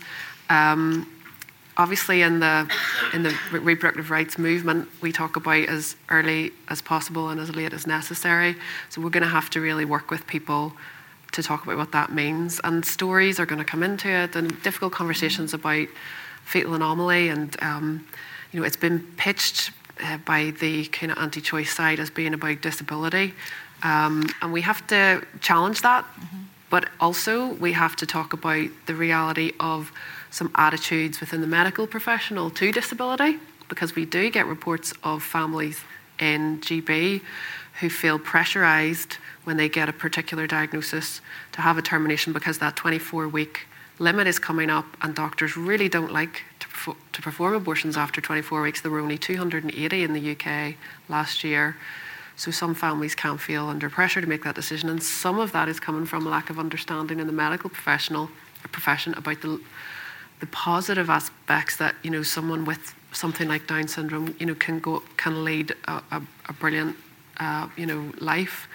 D: Obviously, in the reproductive rights movement, we talk about as early as possible and as late as necessary. So we're going to have to really work with people to talk about what that means. And stories are going to come into it, and difficult conversations about fetal anomaly. And it's been pitched by the kind of anti-choice side as being about disability, and we have to challenge that. But also we have to talk about the reality of some attitudes within the medical professional to disability, because we do get reports of families in GB who feel pressurised when they get a particular diagnosis to have a termination, because that 24-week limit is coming up and doctors really don't like to perform abortions after 24 weeks. There were only 280 in the UK last year. So some families can feel under pressure to make that decision, and some of that is coming from a lack of understanding in the medical profession about the positive aspects that someone with something like Down syndrome can lead a brilliant life.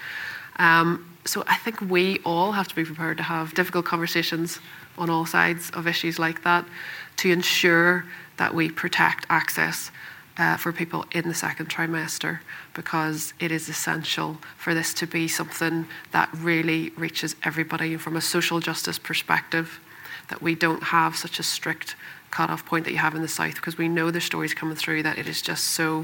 D: So I think we all have to be prepared to have difficult conversations on all sides of issues like that to ensure that we protect access for people in the second trimester, because it is essential for this to be something that really reaches everybody from a social justice perspective, that we don't have such a strict cut-off point that you have in the South, because we know there's stories coming through that it is just so,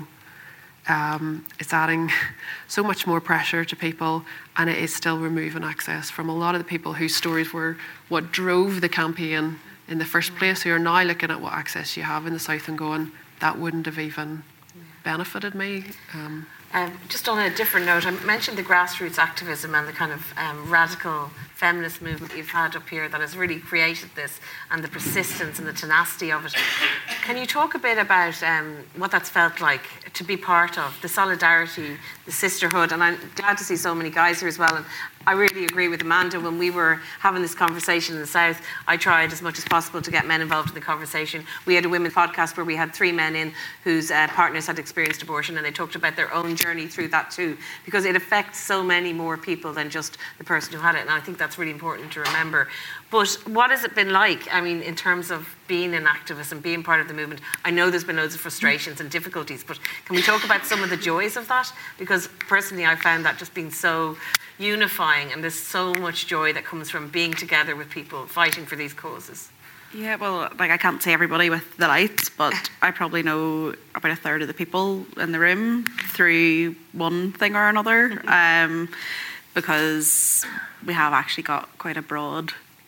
D: it's adding so much more pressure to people, and it is still removing access from a lot of the people whose stories were what drove the campaign in the first place, who are now looking at what access you have in the South and going, that wouldn't have even benefited me.
I: Just on a different note, I mentioned the grassroots activism and the kind of radical feminist movement you've had up here that has really created this, and the persistence and the tenacity of it. Can you talk a bit about what that's felt like to be part of, the solidarity, the sisterhood? And I'm glad to see so many guys here as well. And I really agree with Amanda. When we were having this conversation in the South, I tried as much as possible to get men involved in the conversation. We had a women's podcast where we had 3 men in whose partners had experienced abortion, and they talked about their own journey through that too, because it affects so many more people than just the person who had it. And I think that's really important to remember. But what has it been like, I mean, in terms of being an activist and being part of the movement? I know there's been loads of frustrations and difficulties, but can we talk about some of the joys of that? Because personally, I found that just being so unifying, and there's so much joy that comes from being together with people fighting for these causes.
E: Yeah, well, I can't say everybody with the lights, but I probably know about a third of the people in the room through one thing or another, because we have actually got quite a broad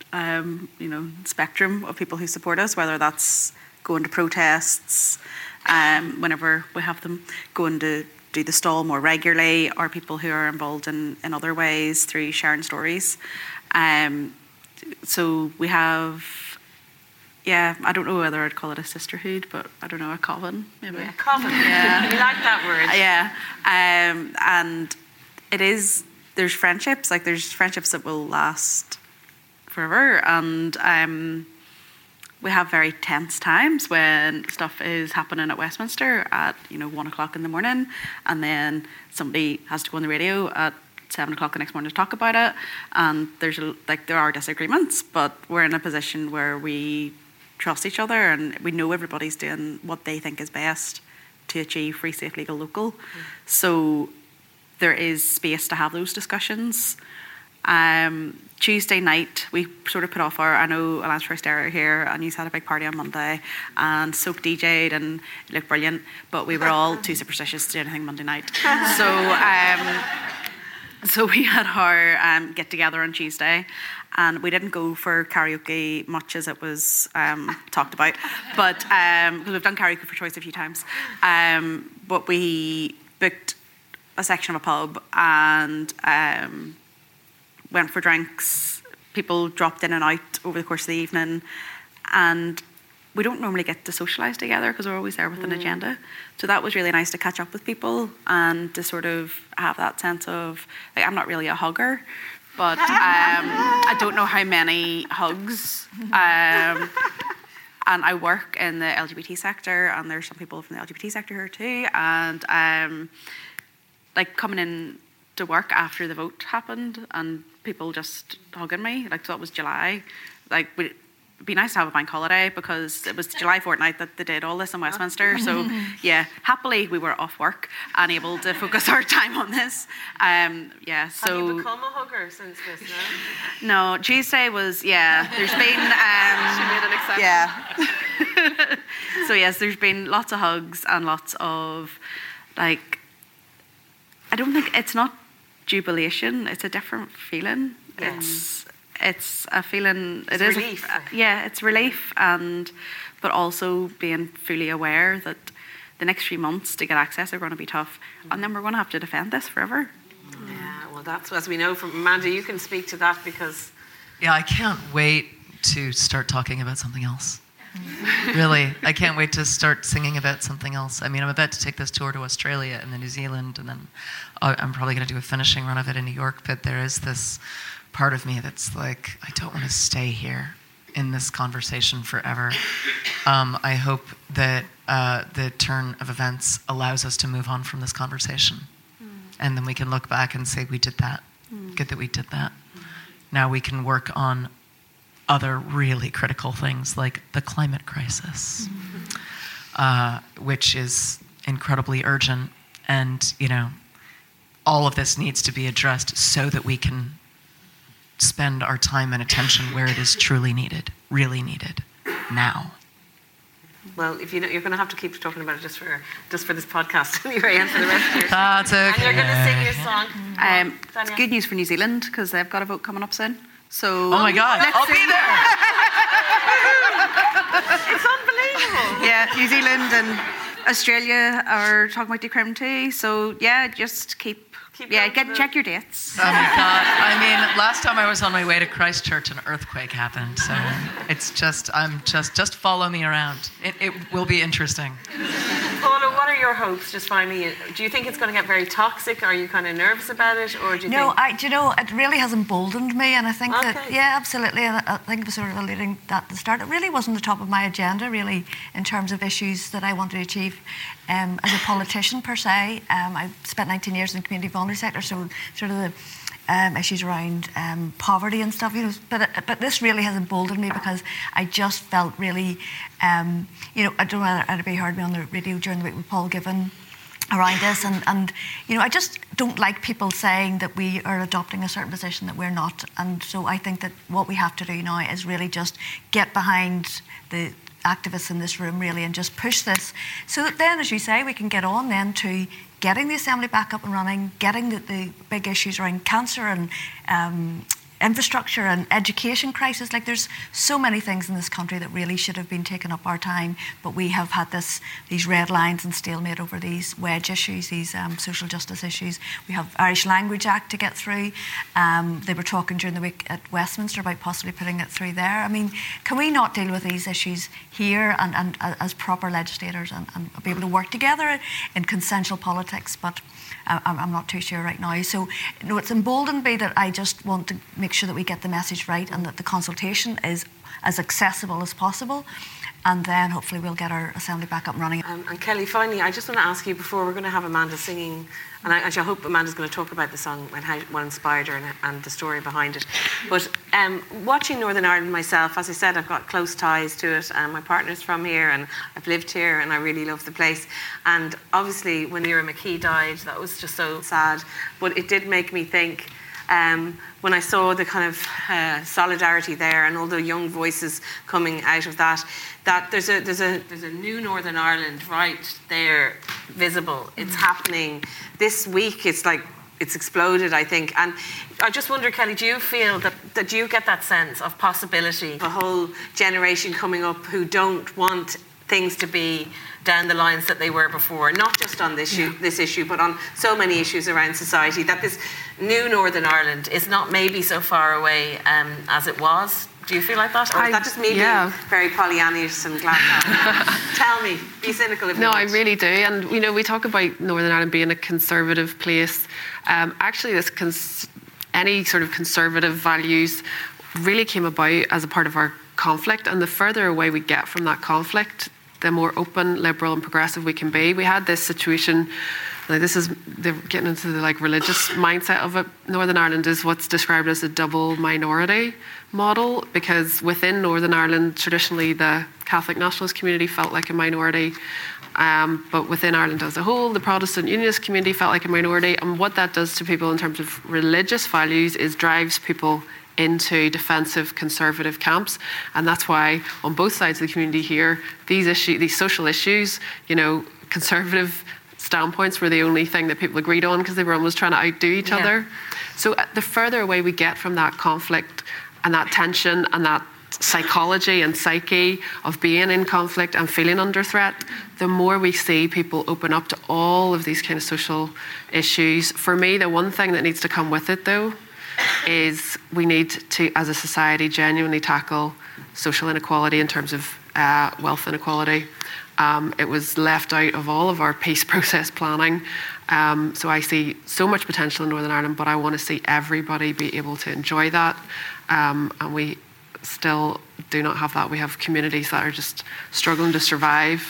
E: spectrum of people who support us, whether that's going to protests whenever we have them, going to do the stall more regularly, or people who are involved in other ways through sharing stories. So we have, I don't know whether I'd call it a sisterhood, but I don't know, a coven maybe.
I: Yeah, coven. Yeah. You like that word.
E: Yeah. And it is, there's friendships that will last forever, and we have very tense times when stuff is happening at Westminster at 1 o'clock in the morning, and then somebody has to go on the radio at 7 o'clock the next morning to talk about it, and there are disagreements, but we're in a position where we trust each other and we know everybody's doing what they think is best to achieve free, safe, legal, local. So there is space to have those discussions. Tuesday night, we sort of put off I know Alliance for Hysteria here, and you had a big party on Monday, and Soap DJ'd, and it looked brilliant, but we were all too superstitious to do anything Monday night. So we had our get-together on Tuesday, and we didn't go for karaoke much as it was talked about, but because we've done karaoke for choice a few times, but we booked a section of a pub and went for drinks. People dropped in and out over the course of the evening, and we don't normally get to socialise together because we're always there with an agenda. So that was really nice to catch up with people and to sort of have that sense of, I'm not really a hugger, but I don't know how many hugs And I work in the LGBT sector, and there's some people from the LGBT sector here too. And like coming in to work after the vote happened, and people just hugging me. Like, so it was July. Like, it'd be nice to have a bank holiday because it was the July fortnight that they did all this in Westminster. So yeah, happily we were off work and able to focus our time on this. Yeah. So
I: have you become a hugger since this? No.
E: No, Tuesday was there's been
D: she made an exception.
E: yeah. So yes, there's been lots of hugs and lots of like. I don't think it's not jubilation. It's a different feeling.
I: Yeah.
E: It's a feeling.
I: It's
E: it is
I: relief.
E: it's relief, but also being fully aware that the next few months to get access are going to be tough, and then we're going to have to defend this forever.
I: Yeah, well, that's as we know from Amanda. You can speak to that because.
F: Yeah, I can't wait to start talking about something else. Really, I can't wait to start singing about something else. I mean, I'm about to take this tour to Australia and then New Zealand, and then I'm probably going to do a finishing run of it in New York. But there is this part of me that's like, I don't want to stay here in this conversation forever. I hope that the turn of events allows us to move on from this conversation. And then we can look back and say, we did that. Good that we did that. Now we can work on other really critical things like the climate crisis, which is incredibly urgent. And, you know, all of this needs to be addressed so that we can spend our time and attention where it is truly needed, really needed, now.
I: Well, if you know, you're going to have to keep talking about it just for this podcast anyway, and for the rest of your.
F: That's okay.
I: And you're going to sing your song.
E: It's good news for New Zealand because they've got a vote coming up soon. So.
F: Oh my God! I'll be there.
I: It's unbelievable.
E: Yeah, New Zealand and Australia are talking about decriminalisation. So yeah, just keep check your dates.
F: Oh my God! I mean, last time I was on my way to Christchurch, an earthquake happened. So it's just follow me around. It will be interesting.
I: Paula, what are your hopes? Just finally, do you think it's going to get very toxic? Are you kind of nervous about it, or do you
G: No,
I: think?
G: it really has emboldened me, and I think that, absolutely, and I think it was sort of alluding that at the start. It really wasn't the top of my agenda, really, in terms of issues that I wanted to achieve as a politician per se. I spent 19 years in the community voluntary sector, so sort of the issues around poverty and stuff, but this really has emboldened me because I just felt really, I don't know whether anybody heard me on the radio during the week with Paul Given around this, and I just don't like people saying that we are adopting a certain position that we're not, and so I think that what we have to do now is really just get behind the activists in this room really and just push this so that then, as you say, we can get on then to getting the Assembly back up and running, getting the big issues around cancer and infrastructure and education crisis. Like, there's so many things in this country that really should have been taken up our time, but we have had these red lines and stalemate over these wedge issues, these social justice issues. We have Irish Language Act to get through. They were talking during the week at Westminster about possibly putting it through there. I mean, can we not deal with these issues here and as proper legislators and be able to work together in consensual politics? But I'm not too sure right now. So, it's emboldened me that I just want to make sure that we get the message right and that the consultation is as accessible as possible. And then hopefully we'll get our Assembly back up and running.
I: And Kelly, finally, I just want to ask you before we're going to have Amanda singing, and I hope Amanda's going to talk about the song and what inspired her and the story behind it. But watching Northern Ireland myself, as I said, I've got close ties to it, and my partner's from here, and I've lived here, and I really love the place. And obviously, when Lyra McKee died, that was just so sad. But it did make me think. When I saw the kind of solidarity there and all the young voices coming out of that there's a new Northern Ireland right there visible. It's happening this week. It's like it's exploded, I think. And I just wonder, Kelly, do you feel that you get that sense of possibility, a whole generation coming up who don't want things to be down the lines that they were before, not just on this issue, but on so many issues around society, that this new Northern Ireland is not maybe so far away as it was? Do you feel like that? Or is that just me being very Pollyannish and glad? Tell me, be cynical if you want.
D: No, I really do. And, we talk about Northern Ireland being a conservative place. Actually, any sort of conservative values really came about as a part of our conflict, and the further away we get from that conflict, the more open, liberal, and progressive we can be. We had this situation. They're getting into the religious mindset of it. Northern Ireland is what's described as a double minority model, because within Northern Ireland, traditionally the Catholic nationalist community felt like a minority, but within Ireland as a whole, the Protestant Unionist community felt like a minority. And what that does to people in terms of religious values is drives people into defensive conservative camps. And that's why on both sides of the community here, these social issues, conservative standpoints were the only thing that people agreed on, because they were almost trying to outdo each other. So the further away we get from that conflict and that tension and that psychology and psyche of being in conflict and feeling under threat, the more we see people open up to all of these kind of social issues. For me, the one thing that needs to come with it, though, is we need to, as a society, genuinely tackle social inequality in terms of wealth inequality. It was left out of all of our peace process planning. So I see so much potential in Northern Ireland, but I want to see everybody be able to enjoy that. And we still do not have that. We have communities that are just struggling to survive.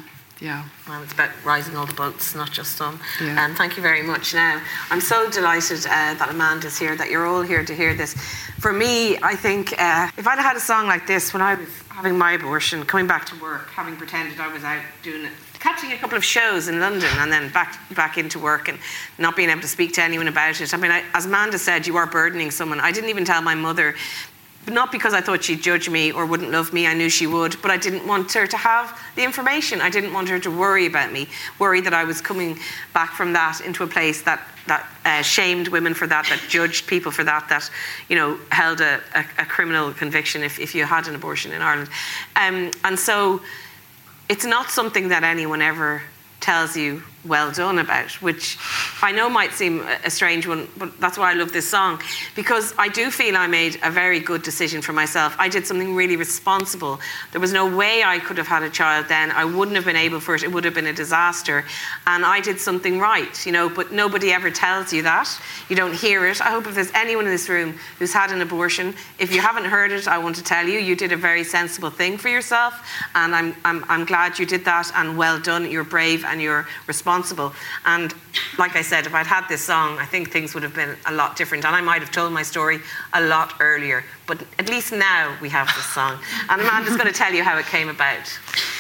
I: Well, it's about rising all the boats, not just some.
D: Yeah.
I: Thank you very much. Now, I'm so delighted that Amanda's here, that you're all here to hear this. For me, I think if I'd had a song like this when I was having my abortion, coming back to work, having pretended I was out doing it, catching a couple of shows in London and then back into work and not being able to speak to anyone about it. I mean, as Amanda said, you are burdening someone. I didn't even tell my mother, not because I thought she'd judge me or wouldn't love me, I knew she would, but I didn't want her to have the information. I didn't want her to worry about me, worry that I was coming back from that into a place that shamed women for that judged people for that held a criminal conviction if you had an abortion in Ireland. And so it's not something that anyone ever tells you well done about, which I know might seem a strange one, but that's why I love this song, because I do feel I made a very good decision for myself. I did something really responsible. There was no way I could have had a child then. I wouldn't have been able for it. It would have been a disaster. And I did something right, but nobody ever tells you that. You don't hear it. I hope if there's anyone in this room who's had an abortion, if you haven't heard it, I want to tell you did a very sensible thing for yourself, and I'm glad you did that, and well done. You're brave and you're responsible. And like I said, if I'd had this song, I think things would have been a lot different, and I might have told my story a lot earlier. But at least now we have this song. And Amanda's going to tell you how it came about.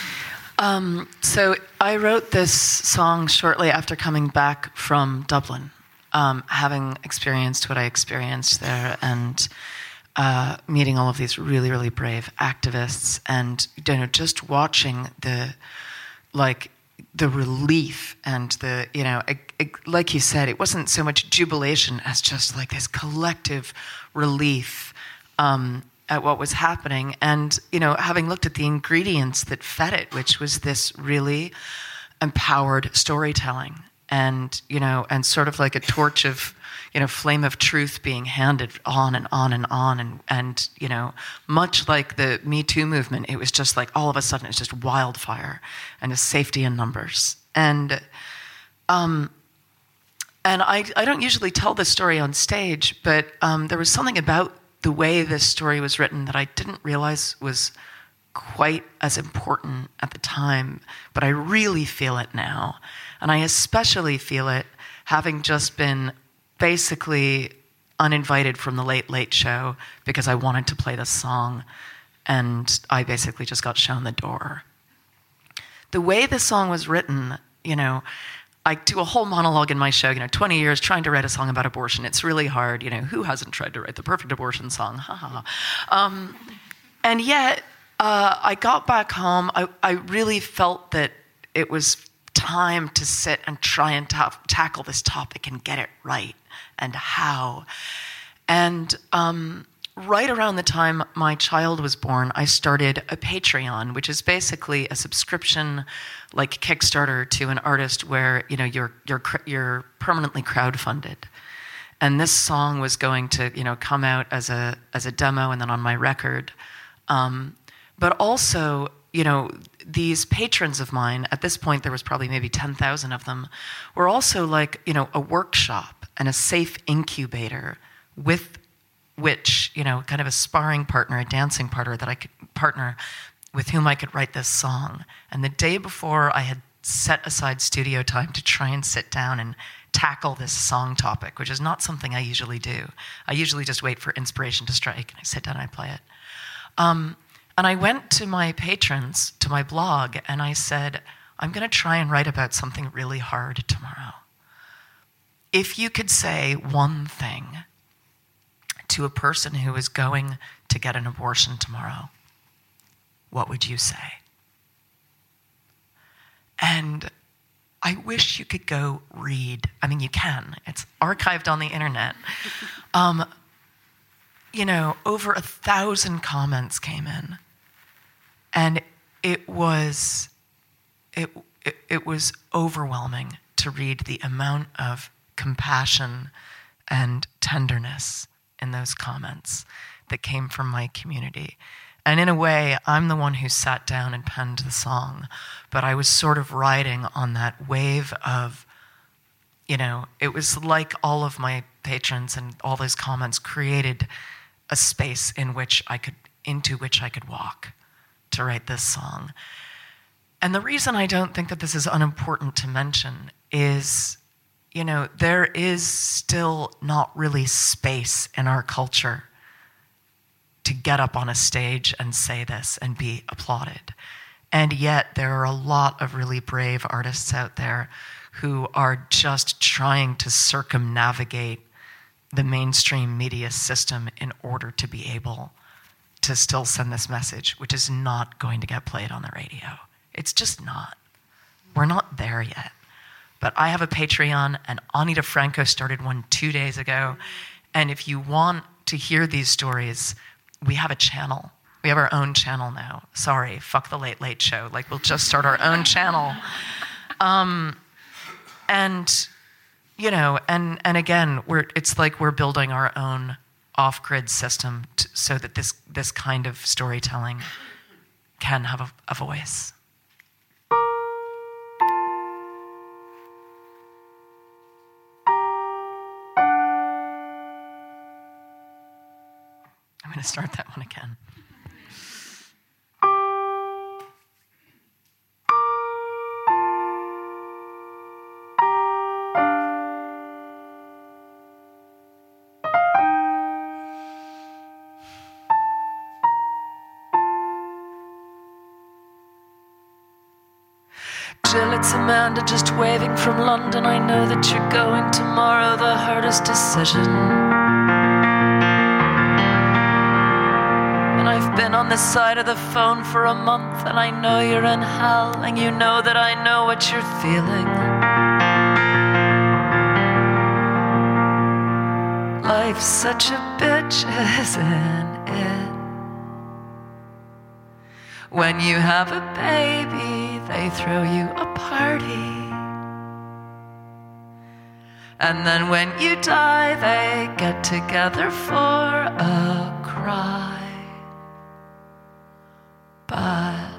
F: So I wrote this song shortly after coming back from Dublin, having experienced what I experienced there, and meeting all of these really, really brave activists, and just watching the relief and like you said, it wasn't so much jubilation as just like this collective relief at what was happening. And, having looked at the ingredients that fed it, which was this really empowered storytelling and, and sort of like a torch of, flame of truth being handed on and on and on. And much like the Me Too movement, it was just like all of a sudden it's just wildfire and a safety in numbers. And I don't usually tell this story on stage, but there was something about the way this story was written that I didn't realize was quite as important at the time, but I really feel it now. And I especially feel it having just been basically uninvited from the Late Late Show because I wanted to play this song, and I basically just got shown the door. The way the song was written, I do a whole monologue in my show, 20 years trying to write a song about abortion. It's really hard, who hasn't tried to write the perfect abortion song? Ha ha ha. And yet, I got back home, I really felt that it was time to sit and try and tackle this topic and get it right, and how. And right around the time my child was born, I started a Patreon, which is basically a subscription like Kickstarter to an artist where you're permanently crowdfunded. And this song was going to come out as a demo and then on my record. But also, these patrons of mine, at this point there was probably maybe 10,000 of them, were also like, a workshop and a safe incubator with which, kind of a sparring partner, a dancing partner with whom I could write this song. And the day before, I had set aside studio time to try and sit down and tackle this song topic, which is not something I usually do. I usually just wait for inspiration to strike, and I sit down and I play it. And I went to my patrons, to my blog, and I said, I'm going to try and write about something really hard tomorrow. If you could say one thing to a person who is going to get an abortion tomorrow, what would you say? And I wish you could go read. I mean, you can. It's archived on the internet. Over 1,000 comments came in. And it was overwhelming to read the amount of compassion and tenderness in those comments that came from my community. And in a way, I'm the one who sat down and penned the song, but I was sort of riding on that wave of, it was like all of my patrons and all those comments created a space into which I could walk to write this song. And the reason I don't think that this is unimportant to mention is, there is still not really space in our culture to get up on a stage and say this and be applauded. And yet there are a lot of really brave artists out there who are just trying to circumnavigate the mainstream media system in order to be able to still send this message, which is not going to get played on the radio. It's just not. We're not there yet. But I have a Patreon, and Anita Franco started one 2 days ago. And if you want to hear these stories, we have a channel. We have our own channel now. Sorry, fuck the Late Late Show. We'll just start our own channel. And again, it's like we're building our own off-grid system so that this kind of storytelling can have a voice. I'm going to start that one again. Jill, it's Amanda just waving from London. I know that you're going tomorrow, the hardest decision. And I've been on this side of the phone for a month, and I know you're in hell, and you know that I know what you're feeling. Life's such a bitch, isn't it? When you have a baby, they throw you a party. And then when you die, they get together for a cry. But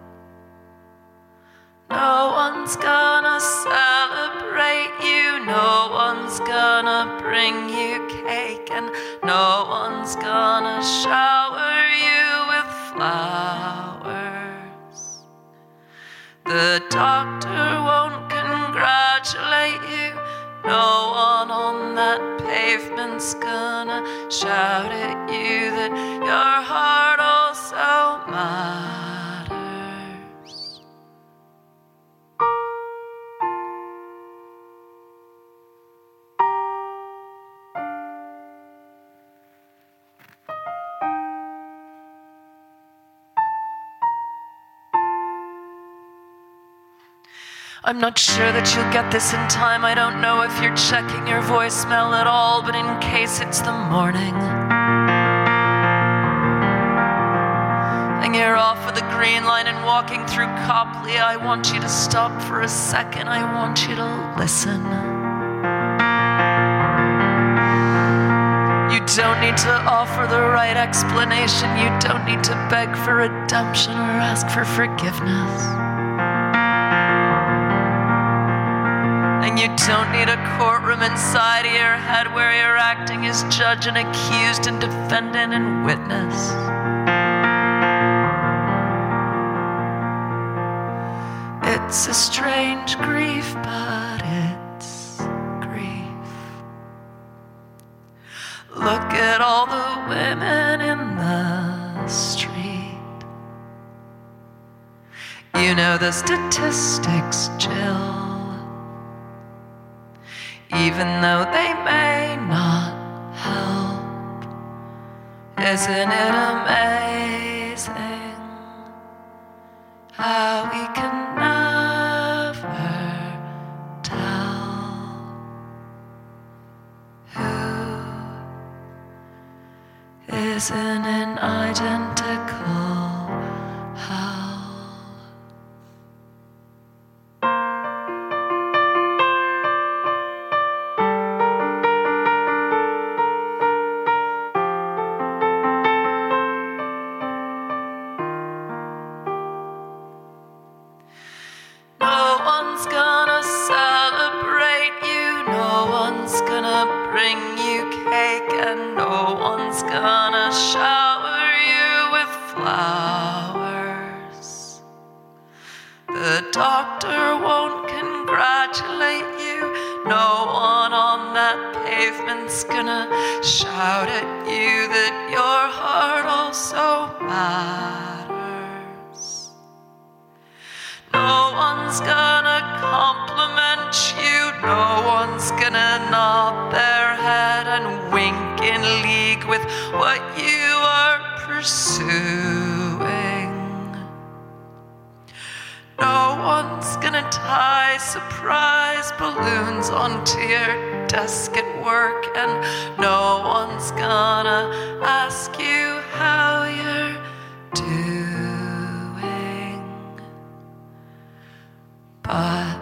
F: no one's gonna celebrate you, no one's gonna bring you cake, and no one's gonna shower you with flowers. The doctor won't congratulate you, no one on that pavement's gonna shout at you that your heart also matters. I'm not sure that you'll get this in time. I don't know if you're checking your voicemail at all, but in case it's the morning and you're off of the Green Line and walking through Copley, I want you to stop for a second. I want you to listen. You don't need to offer the right explanation. You don't need to beg for redemption or ask for forgiveness. And You don't need a courtroom inside of your head where you're acting as judge and accused and defendant and witness. It's a strange grief, but it's grief. Look at all the women in the street. You know the statistics, Jill. Even though they may not help, isn't it amazing how we can never tell who is in an identical hell? Gonna shower you with flowers. The doctor won't congratulate you. No one on that pavement's gonna shout at you that your heart also matters. No one's gonna compliment you. No one's gonna nod their head and wink in league with what you are pursuing. No one's gonna tie surprise balloons onto your desk at work, and no one's gonna ask you how you're doing. But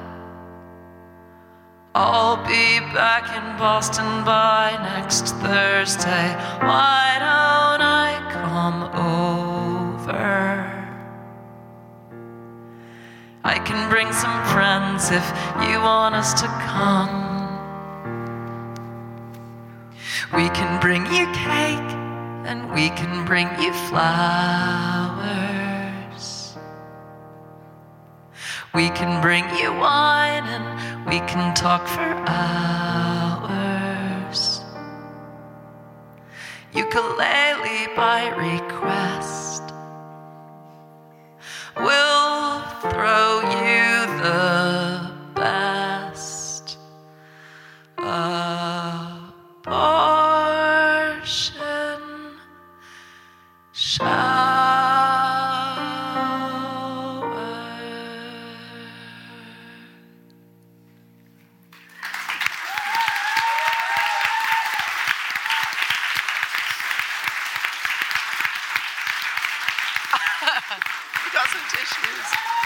F: I'll be back in Boston by next Thursday. Why don't I come over? I can bring some friends if you want us to come. We can bring you cake and we can bring you flowers. We can bring you wine and we can talk for hours. Ukulele by request. We'll throw you the best abortion shower. Got some tissues.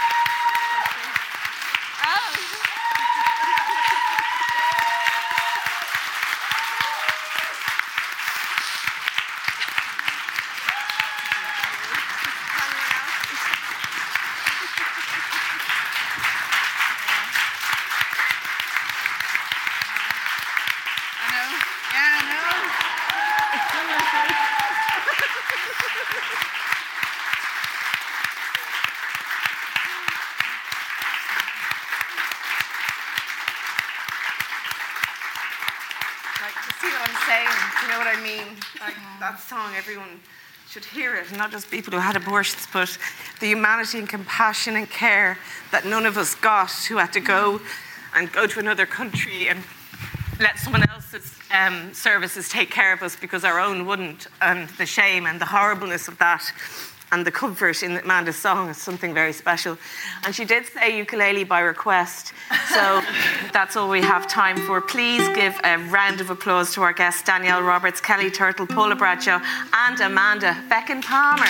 C: That song, everyone should hear it, not just people who had abortions, but the humanity and compassion and care that none of us got, who had to go to another country and let someone else's services take care of us because our own wouldn't, and the shame and the horribleness of that. And the comfort in Amanda's song is something very special. And she did say ukulele by request, so that's all we have time for. Please give a round of applause to our guests, Danielle Roberts, Kelly Turtle, Paula Bradshaw, and Amanda Becken-Palmer.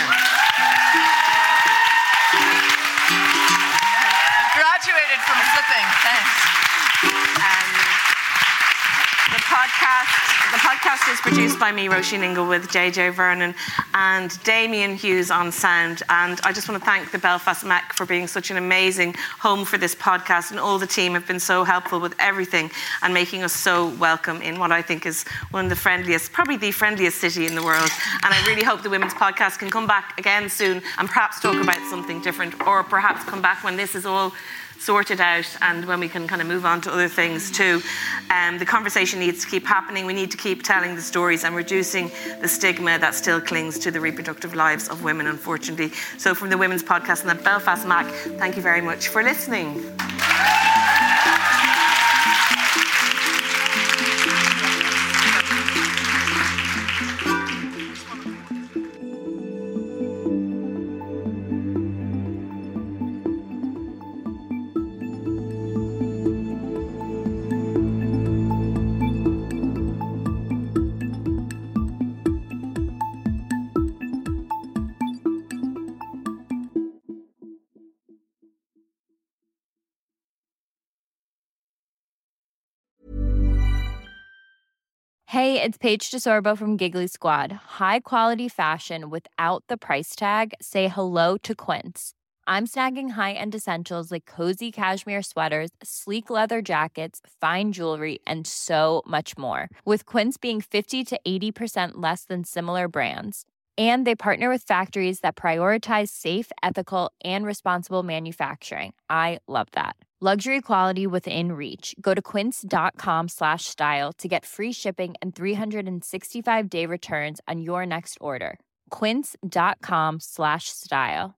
C: Graduated from flipping, thanks. The The podcast is produced by me, Roisin Ingle, with JJ Vernon and Damien Hughes on sound. And I just want to thank the Belfast Mac for being such an amazing home for this podcast, and all the team have been so helpful with everything and making us so welcome in what I think is one of the friendliest, probably the friendliest city in the world. And I really hope the Women's Podcast can come back again soon and perhaps talk about something different, or perhaps come back when this is all sorted out and when we can kind of move on to other things too. The conversation needs to keep happening. We need to keep telling the stories and reducing the stigma that still clings to the reproductive lives of women, unfortunately. So from the Women's Podcast and the Belfast Mac, thank you very much for listening.
B: Hey, it's Paige DeSorbo from Giggly Squad. High quality fashion without the price tag. Say hello to Quince. I'm snagging high-end essentials like cozy cashmere sweaters, sleek leather jackets, fine jewelry, and so much more. With Quince being 50 to 80% less than similar brands. And they partner with factories that prioritize safe, ethical, and responsible manufacturing. I love that. Luxury quality within reach. Go to quince.com/style to get free shipping and 365-day returns on your next order. Quince.com/style.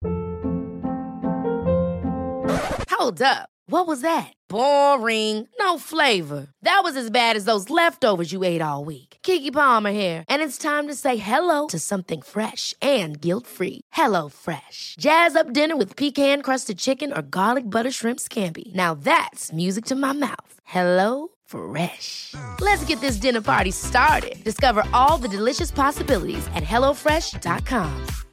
J: Hold up. What was that? Boring. No flavor. That was as bad as those leftovers you ate all week. Keke Palmer here. And it's time to say hello to something fresh and guilt-free. Hello Fresh. Jazz up dinner with pecan-crusted chicken or garlic butter shrimp scampi. Now that's music to my mouth. Hello Fresh. Let's get this dinner party started. Discover all the delicious possibilities at HelloFresh.com.